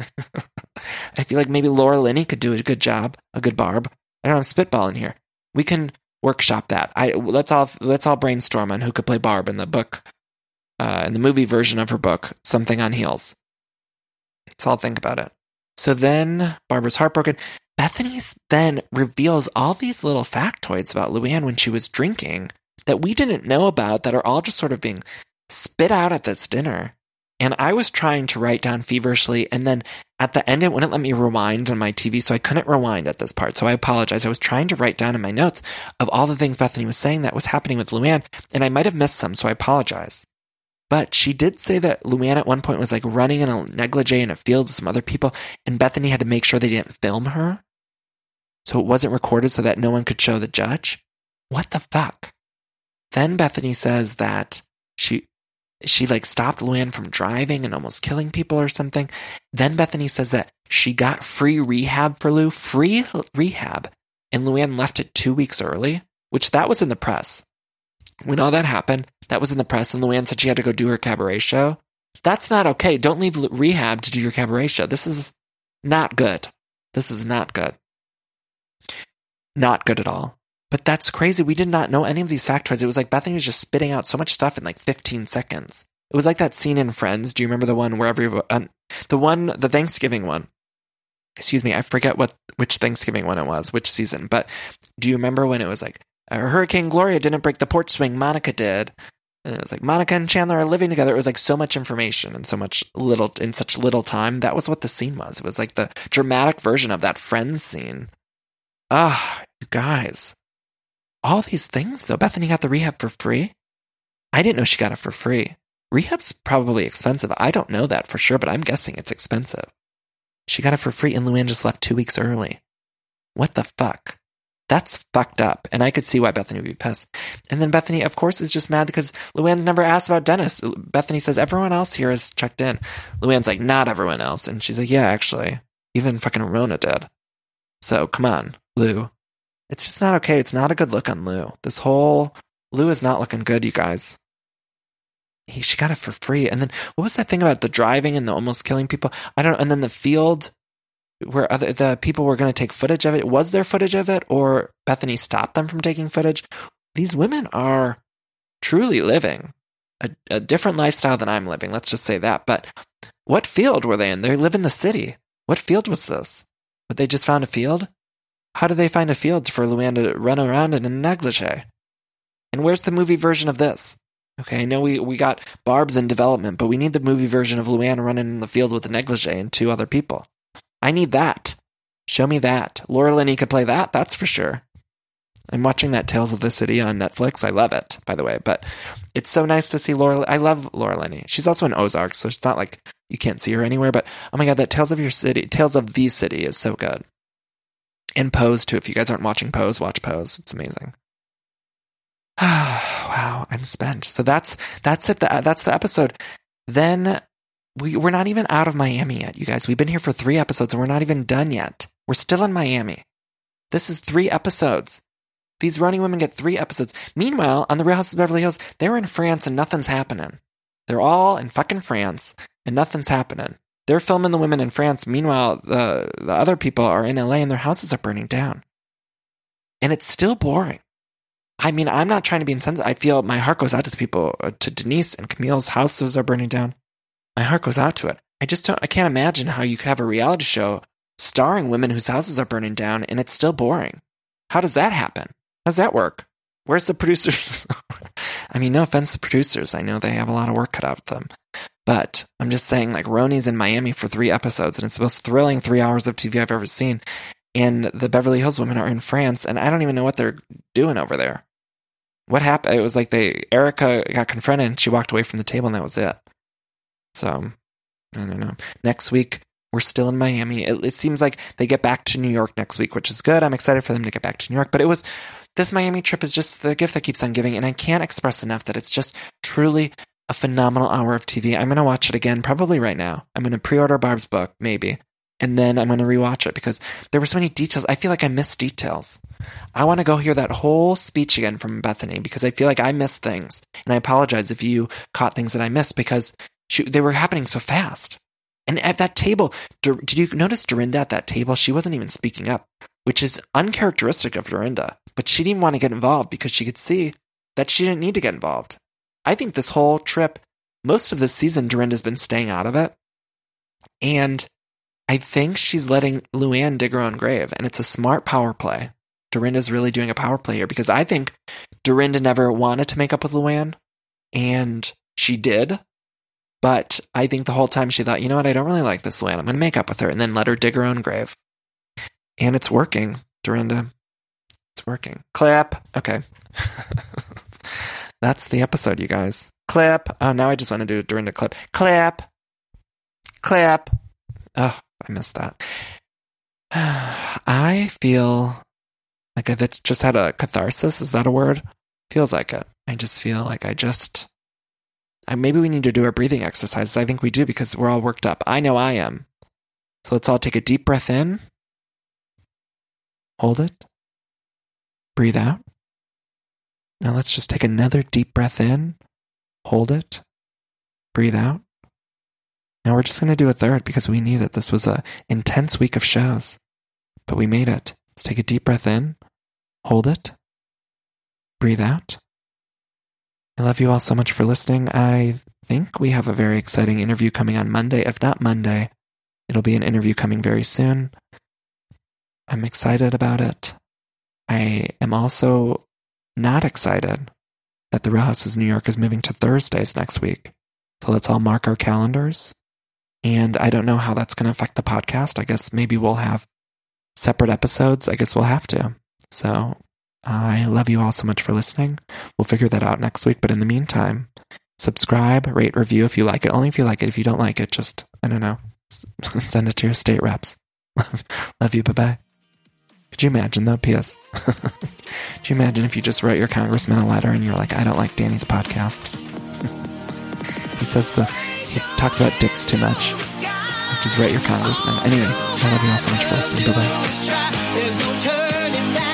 I feel like maybe Laura Linney could do a good job, a good Barb. I don't know, I'm spitballing here. We can workshop that. I let's all let's all brainstorm on who could play Barb in the book, uh, in the movie version of her book, Something on Heels. Let's all think about it. So then Barbara's heartbroken. Bethany then reveals all these little factoids about Luann when she was drinking that we didn't know about, that are all just sort of being spit out at this dinner. And I was trying to write down feverishly, and then at the end it wouldn't let me rewind on my T V, so I couldn't rewind at this part. So I apologize. I was trying to write down in my notes of all the things Bethany was saying that was happening with Luann, and I might have missed some, so I apologize. But she did say that Luann at one point was like running in a negligee in a field with some other people, and Bethany had to make sure they didn't film her, so it wasn't recorded so that no one could show the judge. What the fuck? Then Bethany says that she... She like stopped Luann from driving and almost killing people or something. Then Bethany says that she got free rehab for Lou, free rehab, and Luann left it two weeks early, which that was in the press. When all that happened, that was in the press, and Luann said she had to go do her cabaret show. That's not okay. Don't leave rehab to do your cabaret show. This is not good. This is not good. Not good at all. But that's crazy. We did not know any of these factoids. It was like Bethany was just spitting out so much stuff in like fifteen seconds. It was like that scene in Friends. Do you remember the one where everyone, uh, the one, the Thanksgiving one? Excuse me, I forget what which Thanksgiving one it was, which season. But do you remember when it was like, uh, Hurricane Gloria didn't break the porch swing, Monica did. And it was like, Monica and Chandler are living together. It was like so much information and so much little, in such little time. That was what the scene was. It was like the dramatic version of that Friends scene. Ah, you guys. All these things, though. Bethany got the rehab for free. I didn't know she got it for free. Rehab's probably expensive. I don't know that for sure, but I'm guessing it's expensive. She got it for free, and Luann just left two weeks early. What the fuck? That's fucked up, and I could see why Bethany would be pissed. And then Bethany, of course, is just mad because Luann's never asked about Dennis. Bethany says, everyone else here has checked in. Luann's like, not everyone else. And she's like, yeah, actually. Even fucking Ramona did. So, come on, Lou. It's just not okay. It's not a good look on Lou. This whole... Lou is not looking good, you guys. He, she got it for free. And then, what was that thing about the driving and the almost killing people? I don't know. And then the field where other the people were going to take footage of it. Was there footage of it? Or Bethany stopped them from taking footage? These women are truly living a, a different lifestyle than I'm living. Let's just say that. But what field were they in? They live in the city. What field was this? But they just found a field? How did they find a field for Luann to run around in a negligee? And where's the movie version of this? Okay, I know we, we got Barb's in development, but we need the movie version of Luann running in the field with a negligee and two other people. I need that. Show me that. Laura Linney could play that, that's for sure. I'm watching that Tales of the City on Netflix. I love it, by the way. But it's so nice to see Laura. I love Laura Linney. She's also in Ozark, so it's not like you can't see her anywhere. But oh my god, that Tales of Your City, Tales of the City is so good. And Pose, too. If you guys aren't watching Pose, watch Pose. It's amazing. Wow, I'm spent. So that's that's it. That's the episode. Then we, we're not even out of Miami yet, you guys. We've been here for three episodes, and we're not even done yet. We're still in Miami. This is three episodes. These running women get three episodes. Meanwhile, on The Real House of Beverly Hills, they're in France, and nothing's happening. They're all in fucking France, and nothing's happening. They're filming the women in France. Meanwhile, the, the other people are in L A and their houses are burning down. And it's still boring. I mean, I'm not trying to be insensitive. I feel my heart goes out to the people, uh, to Denise and Camille's houses are burning down. My heart goes out to it. I just don't, I can't imagine how you could have a reality show starring women whose houses are burning down and it's still boring. How does that happen? How does that work? Where's the producers? I mean, no offense to producers. I know they have a lot of work cut out of them. But I'm just saying, like, Roni's in Miami for three episodes, and it's the most thrilling three hours of T V I've ever seen. And the Beverly Hills women are in France, and I don't even know what they're doing over there. What happened? It was like they Erica got confronted, and she walked away from the table, and that was it. So, I don't know. Next week, we're still in Miami. It, it seems like they get back to New York next week, which is good. I'm excited for them to get back to New York. But it was, this Miami trip is just the gift that keeps on giving, and I can't express enough that it's just truly a phenomenal hour of T V. I'm going to watch it again, probably right now. I'm going to pre-order Barb's book, maybe. And then I'm going to rewatch it because there were so many details. I feel like I missed details. I want to go hear that whole speech again from Bethany because I feel like I missed things. And I apologize if you caught things that I missed because she, they were happening so fast. And at that table, Dor- did you notice Dorinda at that table? She wasn't even speaking up, which is uncharacteristic of Dorinda. But she didn't want to get involved because she could see that she didn't need to get involved. I think this whole trip, most of this season, Dorinda's been staying out of it. And I think she's letting Luann dig her own grave. And it's a smart power play. Dorinda's really doing a power play here because I think Dorinda never wanted to make up with Luann. And she did. But I think the whole time she thought, you know what, I don't really like this Luann. I'm going to make up with her and then let her dig her own grave. And it's working, Dorinda. It's working. Clip. Okay. That's the episode, you guys. Clip. Oh, now I just want to do a Dorinda clip. Clip. Clip. Oh, I missed that. I feel like I just had a catharsis. Is that a word? Feels like it. I just feel like I just... Maybe we need to do our breathing exercises. I think we do because we're all worked up. I know I am. So let's all take a deep breath in. Hold it. Breathe out. Now let's just take another deep breath in. Hold it. Breathe out. Now we're just going to do a third because we need it. This was an intense week of shows, but we made it. Let's take a deep breath in. Hold it. Breathe out. I love you all so much for listening. I think we have a very exciting interview coming on Monday. If not Monday, it'll be an interview coming very soon. I'm excited about it. I am also not excited that the Real Houses of New York is moving to Thursdays next week. So let's all mark our calendars. And I don't know how that's going to affect the podcast. I guess maybe we'll have separate episodes. I guess we'll have to. So I love you all so much for listening. We'll figure that out next week. But in the meantime, subscribe, rate, review if you like it. Only if you like it. If you don't like it, just, I don't know, send it to your state reps. Love you. Bye-bye. Could you imagine, though? P S. Could you imagine if you just wrote your congressman a letter and you're like, I don't like Danny's podcast? He says the, he talks about dicks too much. Just write your congressman. Anyway, I love you all so much for listening. Bye-bye.